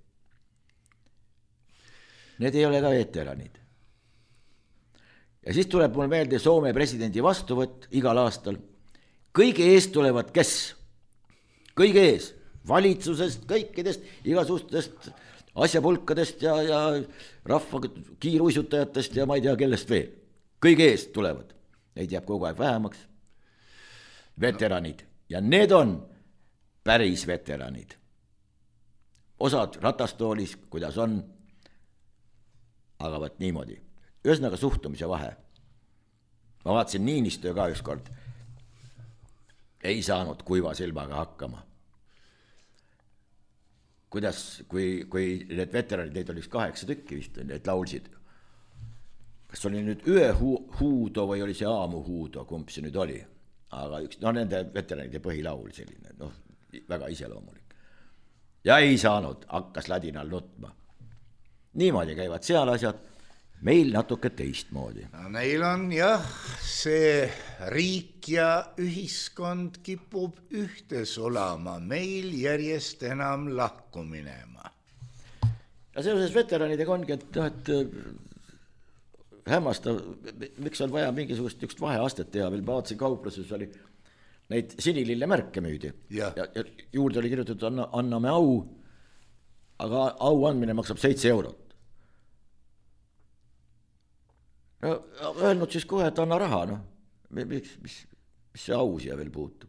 [SPEAKER 4] Need ei ole ka veteranid. Ja siis tuleb mul meelde Soome presidendi vastuvõtt igal aastal. Kõige ees tulevad kes? Kõige ees. Valitsusest, kõikidest, igasustest asjapulkadest ja, ja rahva kiiruisutajatest ja ma ei tea kellest veel. Kõige eest tulevad. Neid jääb kogu aeg vähemaks. Veteranid. Ja need on päris veteranid. Osad ratastoolis, kuidas on, aga võt niimoodi. Ühesõnaga suhtumise vahe. Ma vaatasin Niinistöö ka üks kord. Ei saanud kuiva silmaga hakkama. Kuidas, kui, kui need veteranid, neid oli kaheksa tükki vist, need laulsid. Kas oli nüüd ühe huudo või oli see aamu huudo, kumb see nüüd oli? Aga üks, no nende veteranide põhilaul selline, noh, väga iseloomulik. Ja ei saanud, hakkas ladinal nutma. Niimoodi käivad seal asjad. Meil natuke teistmoodi.
[SPEAKER 3] No, neil on jah, see riik ja ühiskond kipub ühtes olema, meil järjest enam lahku minema.
[SPEAKER 4] Ja seoses veteranidega ongi, et, et hämmastav, miks on vaja mingisugust üks vaheastet teha, veel vaatasin kaupluses oli neid sinilille märke müüdi ja, ja, ja juurde oli kirjutatud, anna, anname au, aga au andmine maksab seitse eurot. No, öelnud siis kohe, et anna raha, noh. Mis, mis, mis see au siia veel puutub?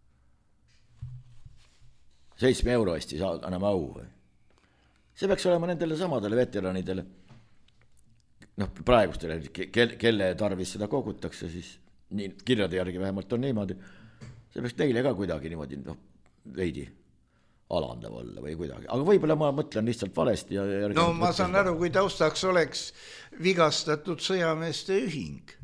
[SPEAKER 4] Seitsme euro eest siis anname au või? See peaks olema nendele samadele veteranidele, noh, praegustele, kelle tarvis seda kogutakse, siis nii, kirjade järgi vähemalt on niimoodi. See peaks neile ka kuidagi niimoodi, noh, veidi alandav olla või kuidagi. Aga võib-olla ma mõtlen lihtsalt valesti. Ja, ja
[SPEAKER 3] no ma saan aru, kui taustaks oleks vigastatud sõjameeste ühing.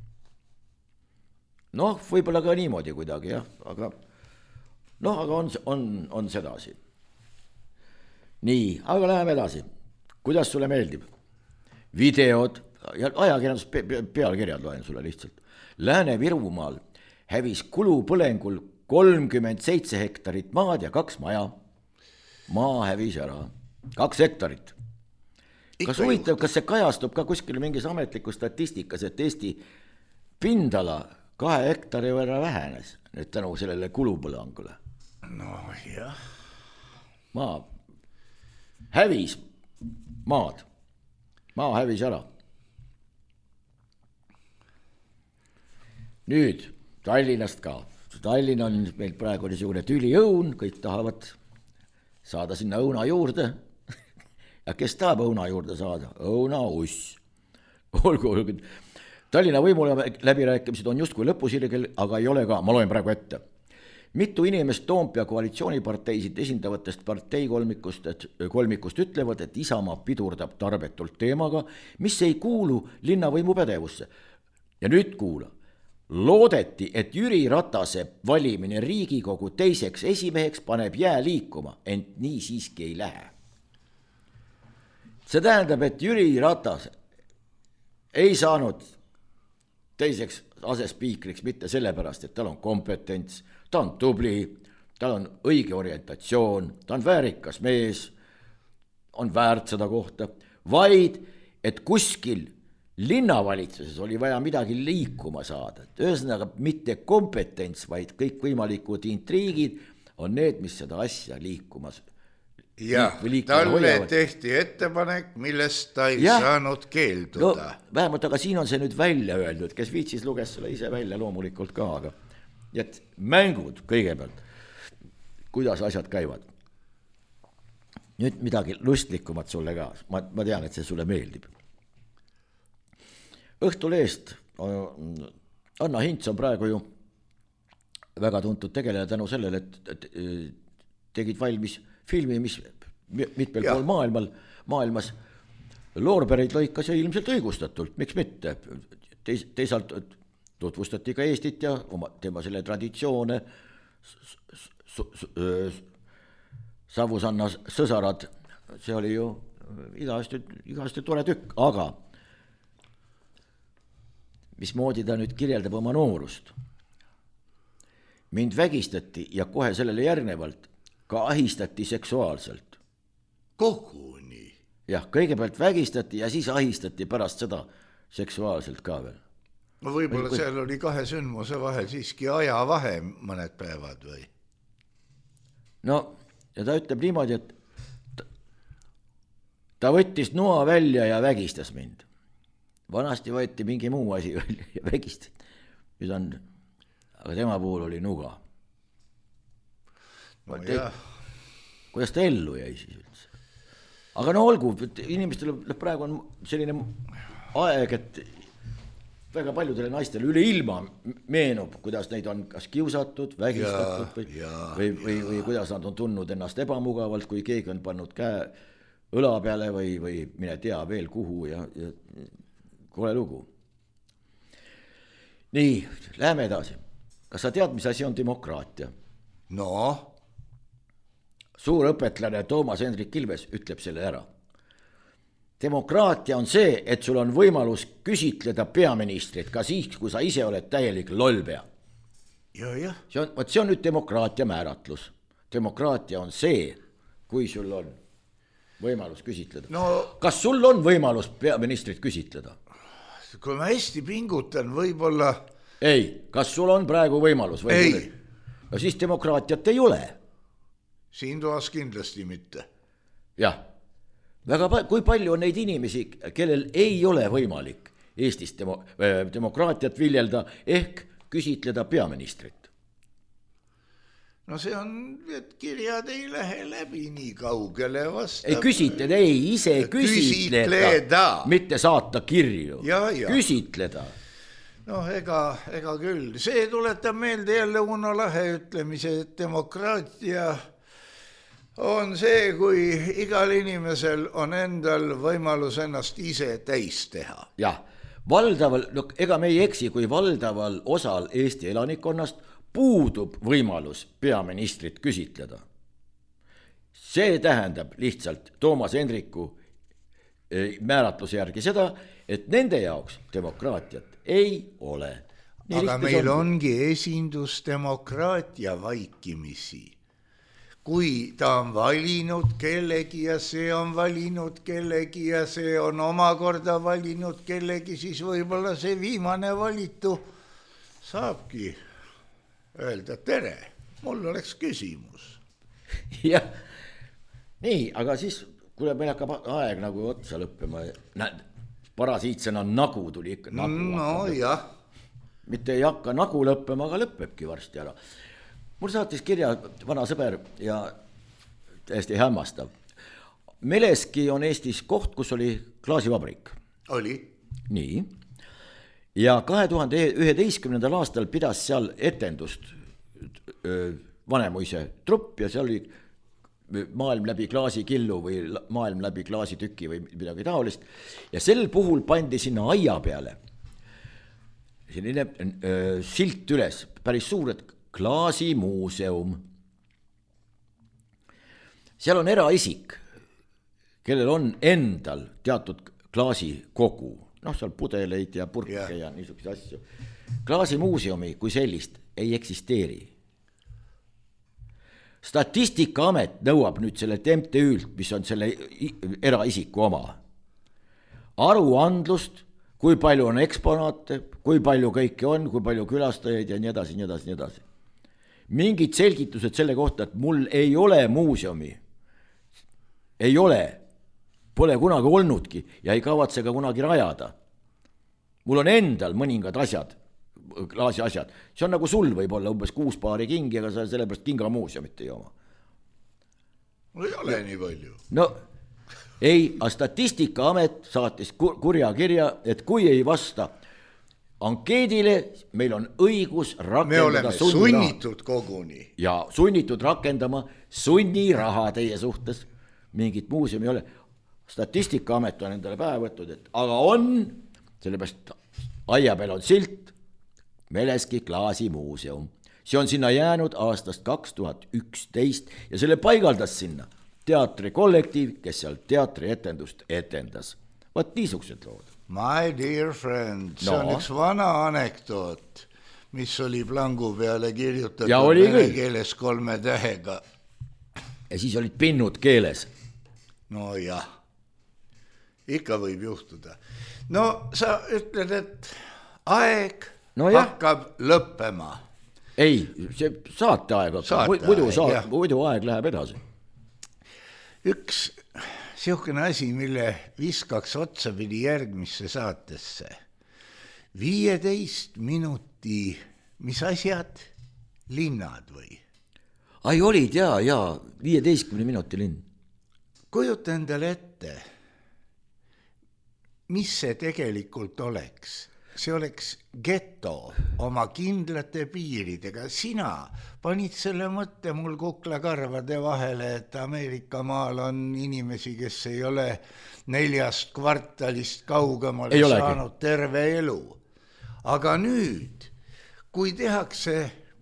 [SPEAKER 4] Noh, võib-olla ka niimoodi kuidagi, jah. Aga, noh, aga on, on, on sedasi. Nii, aga läheme edasi. Kuidas sulle meeldib? Videod, ja ajakirjandus pealkirjad loen sulle lihtsalt. Lääne-Virumaal hävis kulupõlengul kolmkümmend seitse hektarit maad ja kaks maja. Maa hävis ära. Kaks hektarit. Kas huvitav, kas see kajastub ka kuskil mingis ametlikus statistikas, et Eesti pindala kahe hektari võrra vähenes nüüd tänu sellele kulupõlangule?
[SPEAKER 3] No jah.
[SPEAKER 4] Maa hävis maad. Maa hävis ära. Nüüd Tallinnast ka. Tallinn on meil praegu niisugune tüliõun, kõik tahavad saada sinna õuna juurde. Ja kes tahab õuna juurde saada? Õuna uss. Olgu, olgu. Tallinna võimule läbirääkimised on justkui lõpusirgel, aga ei ole ka. Ma loen praegu ette. mitu inimest Toompea koalitsiooniparteisid esindavatest parteikolmikust kolmikust ütlevad, et Isamaa pidurdab tarbetult teemaga, mis ei kuulu linnavõimu pädevusse. Ja nüüd kuula. Loodeti, et Jüri Ratase valimine Riigikogu teiseks esimeheks paneb jää liikuma, ent nii siiski ei lähe. See tähendab, et Jüri Ratas ei saanud teiseks asespiikriks mitte sellepärast, et tal on kompetents, ta on tubli, tal on õige orientatsioon, ta on väärikas mees, on väärt seda kohta, vaid et kuskil linnavalitsuses oli vaja midagi liikuma saada. Ühesõnaga mitte kompetents, vaid kõik võimalikud intriigid on need, mis seda asja liikumas.
[SPEAKER 3] Jah, talle hoiavad. Tehti ettepanek, millest ta ei ja. saanud keelduda.
[SPEAKER 4] No, vähemalt, aga siin on see nüüd välja öeldud, kes viitsis luges selle ise välja loomulikult ka, aga et mängud kõigepealt, kuidas asjad käivad. Nüüd midagi lustlikumat sulle ka, ma, ma tean, et see sulle meeldib. Õhtulehest Anna Hints on praegu ju väga tuntud tegeleja tänu sellele, et tegid valmis filmi, mis mitmel pool maailmal, maailmas loorbereid lõikas ja ilmselt õigustatult, miks mitte. Teis, teisalt tutvustati ka Eestit ja oma, tema selle traditsioone, Savusanna sõsarad, see oli ju igasti, igasti tore tükk, aga mismoodi ta nüüd kirjeldab oma noorust. Mind vägistati ja kohe sellele järgnevalt ka ahistati seksuaalselt.
[SPEAKER 3] Koguni?
[SPEAKER 4] Jah, kõigepealt vägistati ja siis ahistati pärast seda seksuaalselt ka veel.
[SPEAKER 3] No võib-olla või... seal oli kahe sündmuse vahel siiski aja vahe mõned päevad või?
[SPEAKER 4] No, ja ta ütleb niimoodi, et ta, ta võttis noa välja ja vägistas mind. Vanasti võeti mingi muu asi välja ja vägistati. Nüüd on, aga tema puhul oli nuga. No te, kuidas ta ellu jäi siis üldse? Aga no olgu, inimestel praegu on selline aeg, et väga paljudele naistele üle ilma meenub, kuidas neid on kas kiusatud, vägistatud või, või, või, või kuidas nad on tundnud ennast ebamugavalt, kui keegi on pannud käe õla peale või, või mine tea veel kuhu ja, ja kole lugu. Nii, läheme edasi. Kas sa tead, mis asi on demokraatia?
[SPEAKER 3] No?
[SPEAKER 4] Suurõpetlane Toomas Hendrik Ilves ütleb selle ära. Demokraatia on see, et sul on võimalus küsitleda peaministrit ka siis, kui sa ise oled täielik lollpea.
[SPEAKER 3] Ja, ja.
[SPEAKER 4] See on, see on nüüd demokraatia määratlus. Demokraatia on see, kui sul on võimalus küsitleda. No, kas sul on võimalus peaministrit küsitleda?
[SPEAKER 3] Kui ma hästi pingutan, võib-olla...
[SPEAKER 4] Ei, kas sul on praegu võimalus? Või
[SPEAKER 3] ei.
[SPEAKER 4] No siis demokraatiat ei ole.
[SPEAKER 3] Siin toas kindlasti mitte.
[SPEAKER 4] Jah, väga pa- kui palju on neid inimesi, kellel ei ole võimalik Eestis demo- demokraatiat viljelda ehk küsitleda peaministrit?
[SPEAKER 3] No see on, et kirjad ei lähe läbi nii kaugele vastab.
[SPEAKER 4] Ei küsitleda, ei ise küsitleda, küsitleda. Mitte saata kirju.
[SPEAKER 3] Ja, ja.
[SPEAKER 4] Küsitleda.
[SPEAKER 3] No ega, ega küll. See tuletab meelde jälle Uno Lahe ütlemise, et demokraatia on see, kui igal inimesel on endal võimalus ennast ise täis teha.
[SPEAKER 4] Jah, valdaval, no ega me ei eksi, kui valdaval osal Eesti elanikkonnast puudub võimalus peaministrit küsitleda. See tähendab lihtsalt Toomas Hendriku määratluse järgi seda, et nende jaoks demokraatiat ei ole.
[SPEAKER 3] Nii aga meil on... ongi esindusdemokraatia vaikimisi. Kui ta on valinud kellegi ja see on valinud kellegi ja see on omakorda valinud kellegi, siis võib-olla see viimane valitu saabki öelda tere, mul oleks küsimus.
[SPEAKER 4] Jah, nii, aga siis, kui meil hakkab aeg nagu otsa lõppema, näed, parasiitsena nagu tuli ikka nagu.
[SPEAKER 3] No jah.
[SPEAKER 4] Mitte ei hakka nagu lõppema, aga lõppebki varsti ära. Mul saatis kirja vana sõber ja täiesti hämmastav. Meleski on Eestis koht, kus oli klaasivabrik.
[SPEAKER 3] Oli.
[SPEAKER 4] Nii. Ja kahe tuhande üheteistkümnendal aastal pidas seal etendust Vanemuise trupp ja seal oli maailm läbi klaasikillu või maailm läbi klaasitüki või midagi taolist ja sel puhul pandi sinna aia peale selline öö, silt üles, päris suur, et klaasimuuseum. Seal on eraisik, kellel on endal teatud klaasikogu, noh seal pudeleid ja purke yeah. ja niisuguseid asju. Klaasimuuseumi kui sellist ei eksisteeri. Statistikaamet nõuab nüüd selle M T Ü-lt, mis on selle eraisiku oma. Aruandlust, kui palju on eksponaate, kui palju kõike on, kui palju külastajaid ja nii edasi, nii edasi, nii edasi. Mingid selgitused selle kohta, et mul ei ole muuseumi, ei ole, pole kunagi olnudki ja ei kavatse ka kunagi rajada. Mul on endal mõningad asjad, klaasi asjad. See on nagu sul võib olla umbes kuus paari kingi, aga sa sellepärast kingamuuseumit ei oma.
[SPEAKER 3] Mul ei ole nii palju.
[SPEAKER 4] No ei, aga Statistikaamet saatis kurja kirja, et kui ei vasta ankeedile, meil on õigus rakendada
[SPEAKER 3] me oleme sunnitud koguni.
[SPEAKER 4] Ja sunnitud rakendama sunniraha teie suhtes. Mingit muuseumi ei ole. Statistikaamet on endale päeva võtnud, et aga on, sellepärast aia peal on silt, Meleski klaasimuuseum. See on sinna jäänud aastast kaks tuhat üksteist ja selle paigaldas sinna teatrikollektiiv, kes seal teatrietendust etendas. Vaat niisugused lood.
[SPEAKER 3] My dear friend, see no. on üks vana anekdoot, mis oli plangu peale kirjutatud vene keeles kolme tähega.
[SPEAKER 4] Ja siis olid pinnud keeles.
[SPEAKER 3] No jah, ikka võib juhtuda. No sa ütled, et aeg no hakkab lõppema.
[SPEAKER 4] Ei, see saate aeg hakkab, muidu, saat, muidu aeg läheb edasi.
[SPEAKER 3] Üks sihukene asi, mille viskaks otsa pidi järgmisse saatesse. viieteist minuti, mis asjad? Linnad või?
[SPEAKER 4] Ai olid, jaa, jaa, viieteistkümne minuti linn.
[SPEAKER 3] Kujuta endale ette, mis see tegelikult oleks? See oleks geto oma kindlate piiridega. Sina panid selle mõtte mul kuklakarvade vahele, et Ameerika maal on inimesi, kes ei ole neljast kvartalist kaugemale ei saanud olegi. Terve elu. Aga nüüd, kui tehakse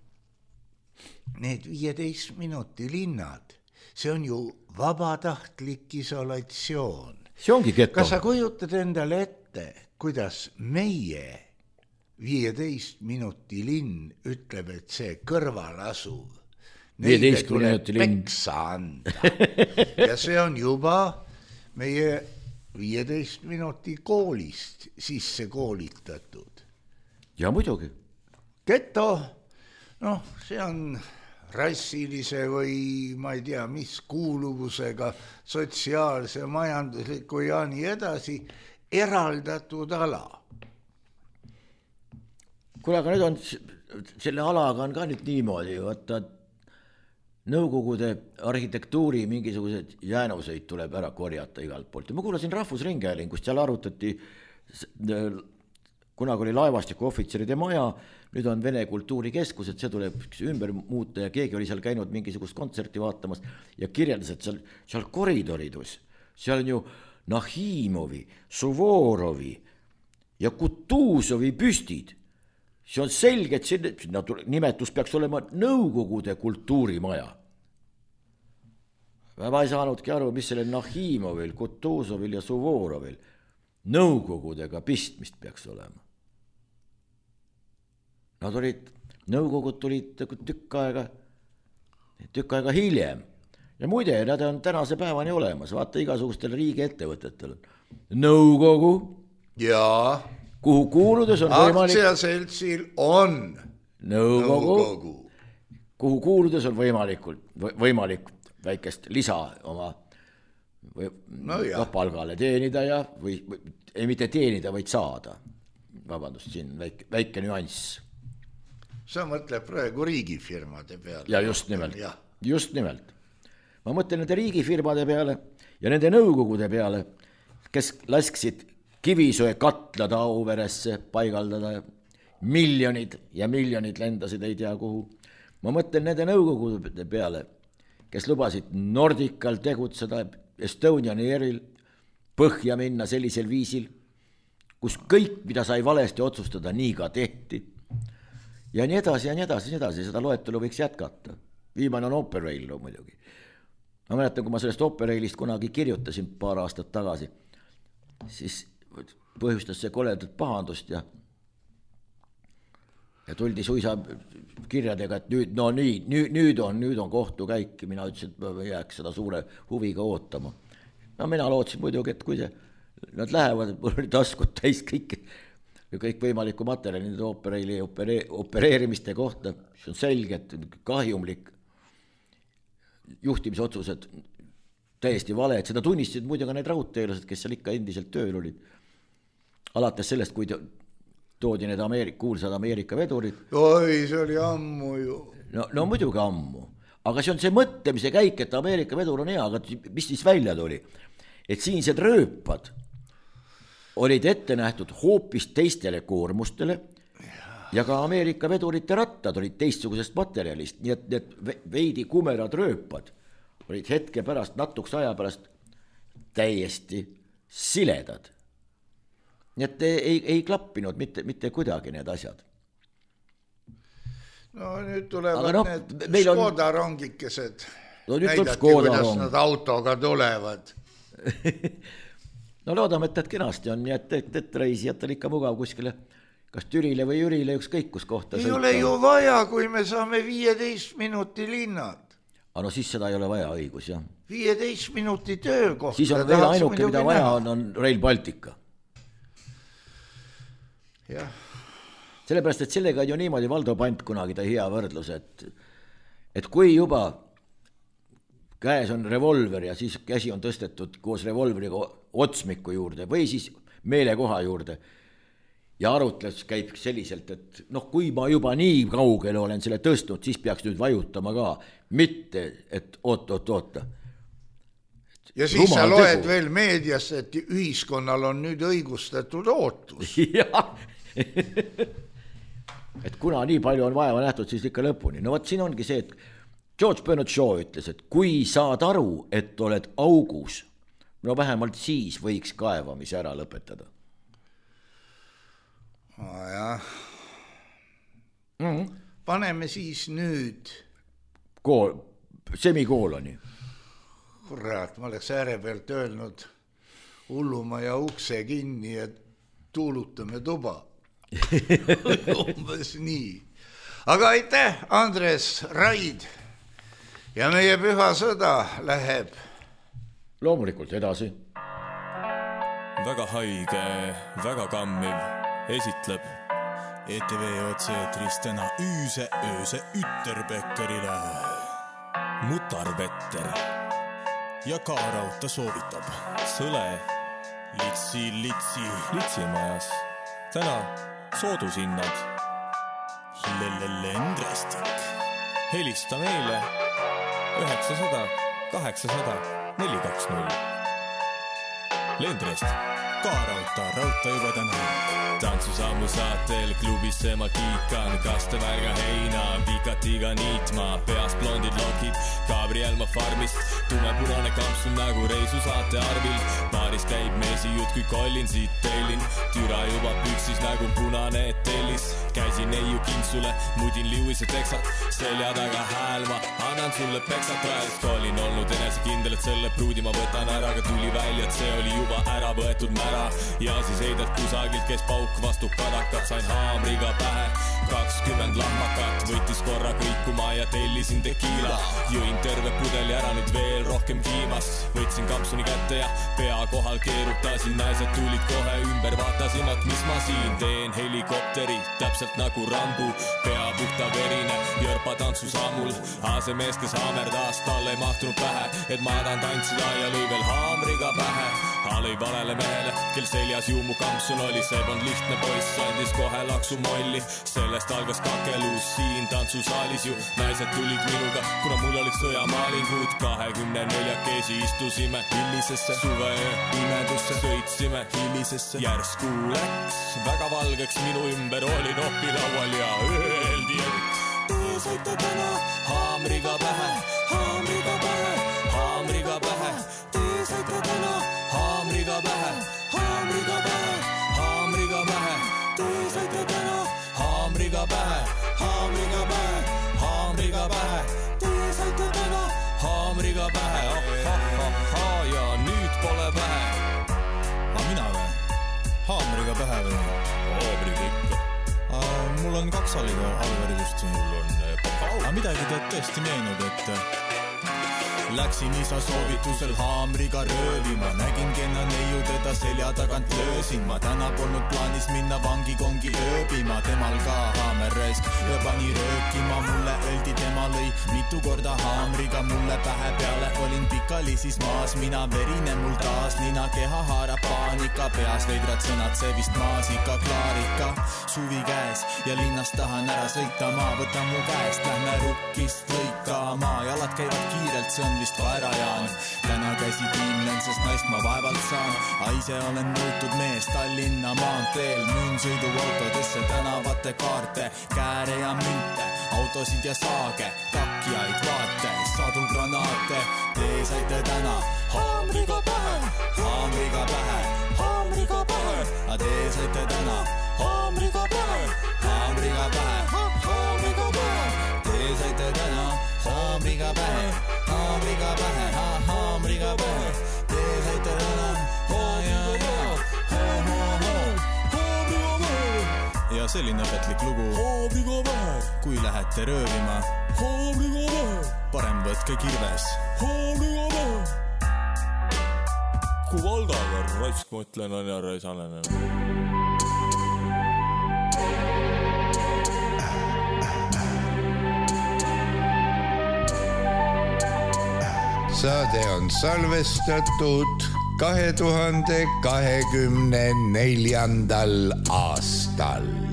[SPEAKER 3] need viieteist minuti linnad, see on ju vabatahtlik isolatsioon.
[SPEAKER 4] See ongi geto.
[SPEAKER 3] Kas sa kujutad endale ette, kuidas meie viieteist minuti linn ütleb, et see kõrvalasuv neile tuleb peksa anda. Ja see on juba meie viieteist minuti koolist sisse koolitatud.
[SPEAKER 4] Ja muidugi.
[SPEAKER 3] Geto, noh, see on rassilise või ma ei tea, mis kuuluvusega, sotsiaalse, majandusliku ja nii edasi, eraldatud ala.
[SPEAKER 4] Kuule, aga nüüd on, selle alaga on ka nüüd niimoodi, vaata, nõukogude arhitektuuri mingisugused jäänuseid tuleb ära korjata igalt poolt. Ja ma kuulasin Rahvusringhäälingust, seal arutati, kunagi oli laevastiku ohvitseride maja, nüüd on Vene kultuurikeskus, et see tuleb ümber muuta ja keegi oli seal käinud mingisugust kontserti vaatamas ja kirjeldas, et seal, seal koridoridus, seal on ju Nahimovi, Suvorovi ja Kutuzovi püstid. See on selge, et see nimetus peaks olema Nõukogude kultuurimaja. Ma ei saanudki aru, mis selle Nahimovil, Kutuzovil ja Suvorovil Nõukogudega pistmist peaks olema. Nad olid, nõukogud tulid tükk aega, tükk aega hiljem. Ja muide, nad on tänase päevani olemas, vaata igasugustel riigi ettevõtetel. Nõukogu,
[SPEAKER 3] ja,
[SPEAKER 4] kuhu kuuludes on võimalik...
[SPEAKER 3] Aktsiaseltsil on
[SPEAKER 4] nõukogu, nõukogu, kuhu kuuludes on võimalikult, võimalik väikest lisa oma või, no palgale teenida ja, või, või ei mitte teenida, vaid saada. Vabandust, siin väike, väike nüanss.
[SPEAKER 3] Sa mõtled praegu riigifirmade peale.
[SPEAKER 4] Ja just nimelt, ja. just nimelt. Ma mõtlen nende riigifirmade peale ja nende nõukogude peale, kes lasksid Kivisöe katlad Auveresse paigaldada, miljonid ja miljonid lendasid ei tea kuhu. ma mõtlen nende nõukogude peale, kes lubasid Nordical tegutseda, Estonian Airil põhja minna sellisel viisil, kus kõik, mida sai valesti otsustada, nii ka tehti. Ja nii edasi ja nii edasi, nii edasi, seda loetelu võiks jätkata. Viimane on Operail no, muidugi. Ma mäletan, kui ma sellest Operailist kunagi kirjutasin paar aastat tagasi, siis põhjustas see koledat pahandust ja ja tuldi suisa kirjadega, et nüüd, no nii, nüüd, nüüd on, nüüd on kohtukäik. Mina ütlesin, et ma jääks seda suure huviga ootama. No mina lootsin muidugi, et kui see, nad lähevad, et mul oli taskud täis kõik, kõik võimaliku materjali nende Operaili opere, opereerimiste kohta, mis on selge, et kahjumlik juhtimisotsused täiesti vale, et seda tunnistasid muidugi need raudteelased, kes seal ikka endiselt tööl olid. Alates sellest, kui toodi need Ameerika, kuulsad Ameerika vedurid.
[SPEAKER 3] Oi, see oli ammu ju.
[SPEAKER 4] No, no muidugi ammu. Aga see on see mõtlemise käik, et Ameerika vedur on hea, aga mis siis välja tuli? Et siinsed rööpad olid ette nähtud hoopis teistele koormustele ja ka Ameerika vedurite rattad olid teistsugusest materjalist, nii et need veidi kumerad rööpad olid hetke pärast, natuks aja pärast täiesti siledad. Nii et ei, ei klappinud mitte, mitte kuidagi need asjad.
[SPEAKER 3] No nüüd tulevad no, need Škoda on... rongikesed.
[SPEAKER 4] No nüüd tuleb Škoda
[SPEAKER 3] kuidas
[SPEAKER 4] rong.
[SPEAKER 3] Nad autoga tulevad.
[SPEAKER 4] No loodame, et nad kenasti on, nii et, et, et reisijatel ikka mugav kuskile, kas Türile või Jürile, ükskõik kus kohta.
[SPEAKER 3] Ei sõita. Ole ju vaja, kui me saame viieteist minuti linnad.
[SPEAKER 4] Aga no siis seda ei ole vaja õigus, jah.
[SPEAKER 3] viieteist minuti töökohta.
[SPEAKER 4] Siis on veel ainuke, mida vaja on, on Rail Baltica.
[SPEAKER 3] Jah.
[SPEAKER 4] Sellepärast, et sellega on ju niimoodi Valdo Pant kunagi ta hea võrdlus, et, et kui juba käes on revolver ja siis käsi on tõstetud koos revolveriga otsmiku juurde või siis meelekoha juurde ja arutlus käib selliselt, et noh, kui ma juba nii kaugele olen selle tõstnud, siis peaks nüüd vajutama ka, mitte, et oot, oot, oota.
[SPEAKER 3] Ja siis Rumal sa loed tegu. Veel meedias, et ühiskonnal on nüüd õigustatud ootus.
[SPEAKER 4] Jah. Et kuna nii palju on vaeva nähtud, siis ikka lõpuni. No võt siin ongi see, et George Bernard Shaw ütles, et kui saad aru, et oled augus, no vähemalt siis võiks kaevamise ära lõpetada.
[SPEAKER 3] Oh, jah.
[SPEAKER 4] Mm-hmm.
[SPEAKER 3] Paneme siis nüüd
[SPEAKER 4] Kool, semikooloni.
[SPEAKER 3] Kurat, ma oleks ääre pealt öelnud hulluma ja ukse kinni ja tuulutame tuba. Umbes nii. Aga aitäh, Andres Raid. Ja meie püha sõda läheb
[SPEAKER 4] loomulikult edasi.
[SPEAKER 5] Väga haige, väga kammiv esitleb E T V otse-eetris täna üüse ööse Üterbekkerile Mutarvetter ja Kaarauta soovitab sõle litsi litsi litsimajas täna soodusinnad Lendrestik helista meile üheksasada kaheksasada neli kaks null Lendrest Kaarauta rauta juba täna Tantsusammu saatel klubisse ma kiikan Kastevärga heina, pikatiga niitma Peas blondid lokid, Gabriel ma farmist Tumepunane kampsun nagu reisu saate arvil Baaris käib meesi jutt kui kollin siit tellin Türa juba püksis nagu punane tellis Käisin neiu kintsule, mudin liuise teksat Selja taga häälma, annan sulle peksat Raelist olin olnud enese kindel, et selle pruudi ma võtan ära Aga tuli välja, et see oli juba ära võetud mära Ja siis heidad kusagilt, kes pauk vastu kadakat Sain haamriga pähe, kakskümmend lahmakat Võttis korra kõikuma ja tellisin tekiila Jõin terve pudeli ära, nüüd veel rohkem kiimas Võtsin kampsuni kätte ja pea kohal keerutasin Naised tulid kohe ümber, vaatasin, et mis ma siin teen Helikopteri, täpselt nagu Rambu Pea puhta verine, jörpa tantsu sammul Aase mees, kes haamerdas, talle ei mahtunud pähe Et ma tahan tantsida ja lõi veel haamriga pähe Lõi valele mehele, kel seljas juumu kampsun oli See pond lihtne poiss, andis kohe laksu molli Sellest algas kakelus siin tantsusaalis ju Naised tulid minuga, kuna mul olid sõjamaalingud kahekümne neljakesi istusime hillisesse suveöö pimedusse Sõitsime hillisesse järsku läks Väga valgeks minu ümber oli nopilaual ja öeldi, et Te saite täna haamriga pähe, haamriga pähe, haamriga pähe. Te saite täna haamriga pähe, haamriga pähe, haamriga pähe. Te saite täna haamriga pähe, haamriga pähe, haamriga pähe. Te saite täna haamriga pähe, ah-ha-ha-ha ja nüüd pole pähe. Aga mina või? Haamriga pähe või? Haamriga ikka. Mul on kaks algharidust. Mul on pakau. Aga midagi teed tõesti meenub, et läksin isa soovitusel haamriga röövima. Nägin kenna neiu, teda selja tagant löösin. Ma täna polnud plaanis minna vangikongi ööbima. Temal ka haamer raisk ja pani röökima. Mulle öeldi, tema lõi mitu korda haamriga mulle pähe peale. Olin pikali siis maas, mina verine mul taas. Nina keha haarab paanika, peas veidrad sõnad, see vist maasika, klaarika. Suvi käes ja linnast tahan ära sõita. Ma võtan mu käest, lähme rukkist lõikama. Jalad käivad kiirelt, see on vist vaerajaan. Täna käsi tiimlen, sest naist ma vaevalt saan. A ise olen nõutud mees Tallinna maanteel. Müün sõiduautodesse tänavate kaarte, kääre ja münte, autosid ja saage, takjaid vaate, sadu granaate. Te saite täna haamriga pähe, haamriga pähe, haamriga pähe. A te saite täna haamriga pähe, haamriga pähe, haamriga pähe. Te saite täna haamriga pähe, haamriga pähe, haamriga pähe. Te saite täna haamriga pähe, haamriga pähe. Ja selline õpetlik lugu haamriga pähe. Kui lähete röövima haamriga pähe, parem võtke kirves haamriga pähe. Kui Valdaga raisk mõtlen on ja raisanen.
[SPEAKER 3] Saade on salvestatud kahe tuhande kahekümne neljandal aastal.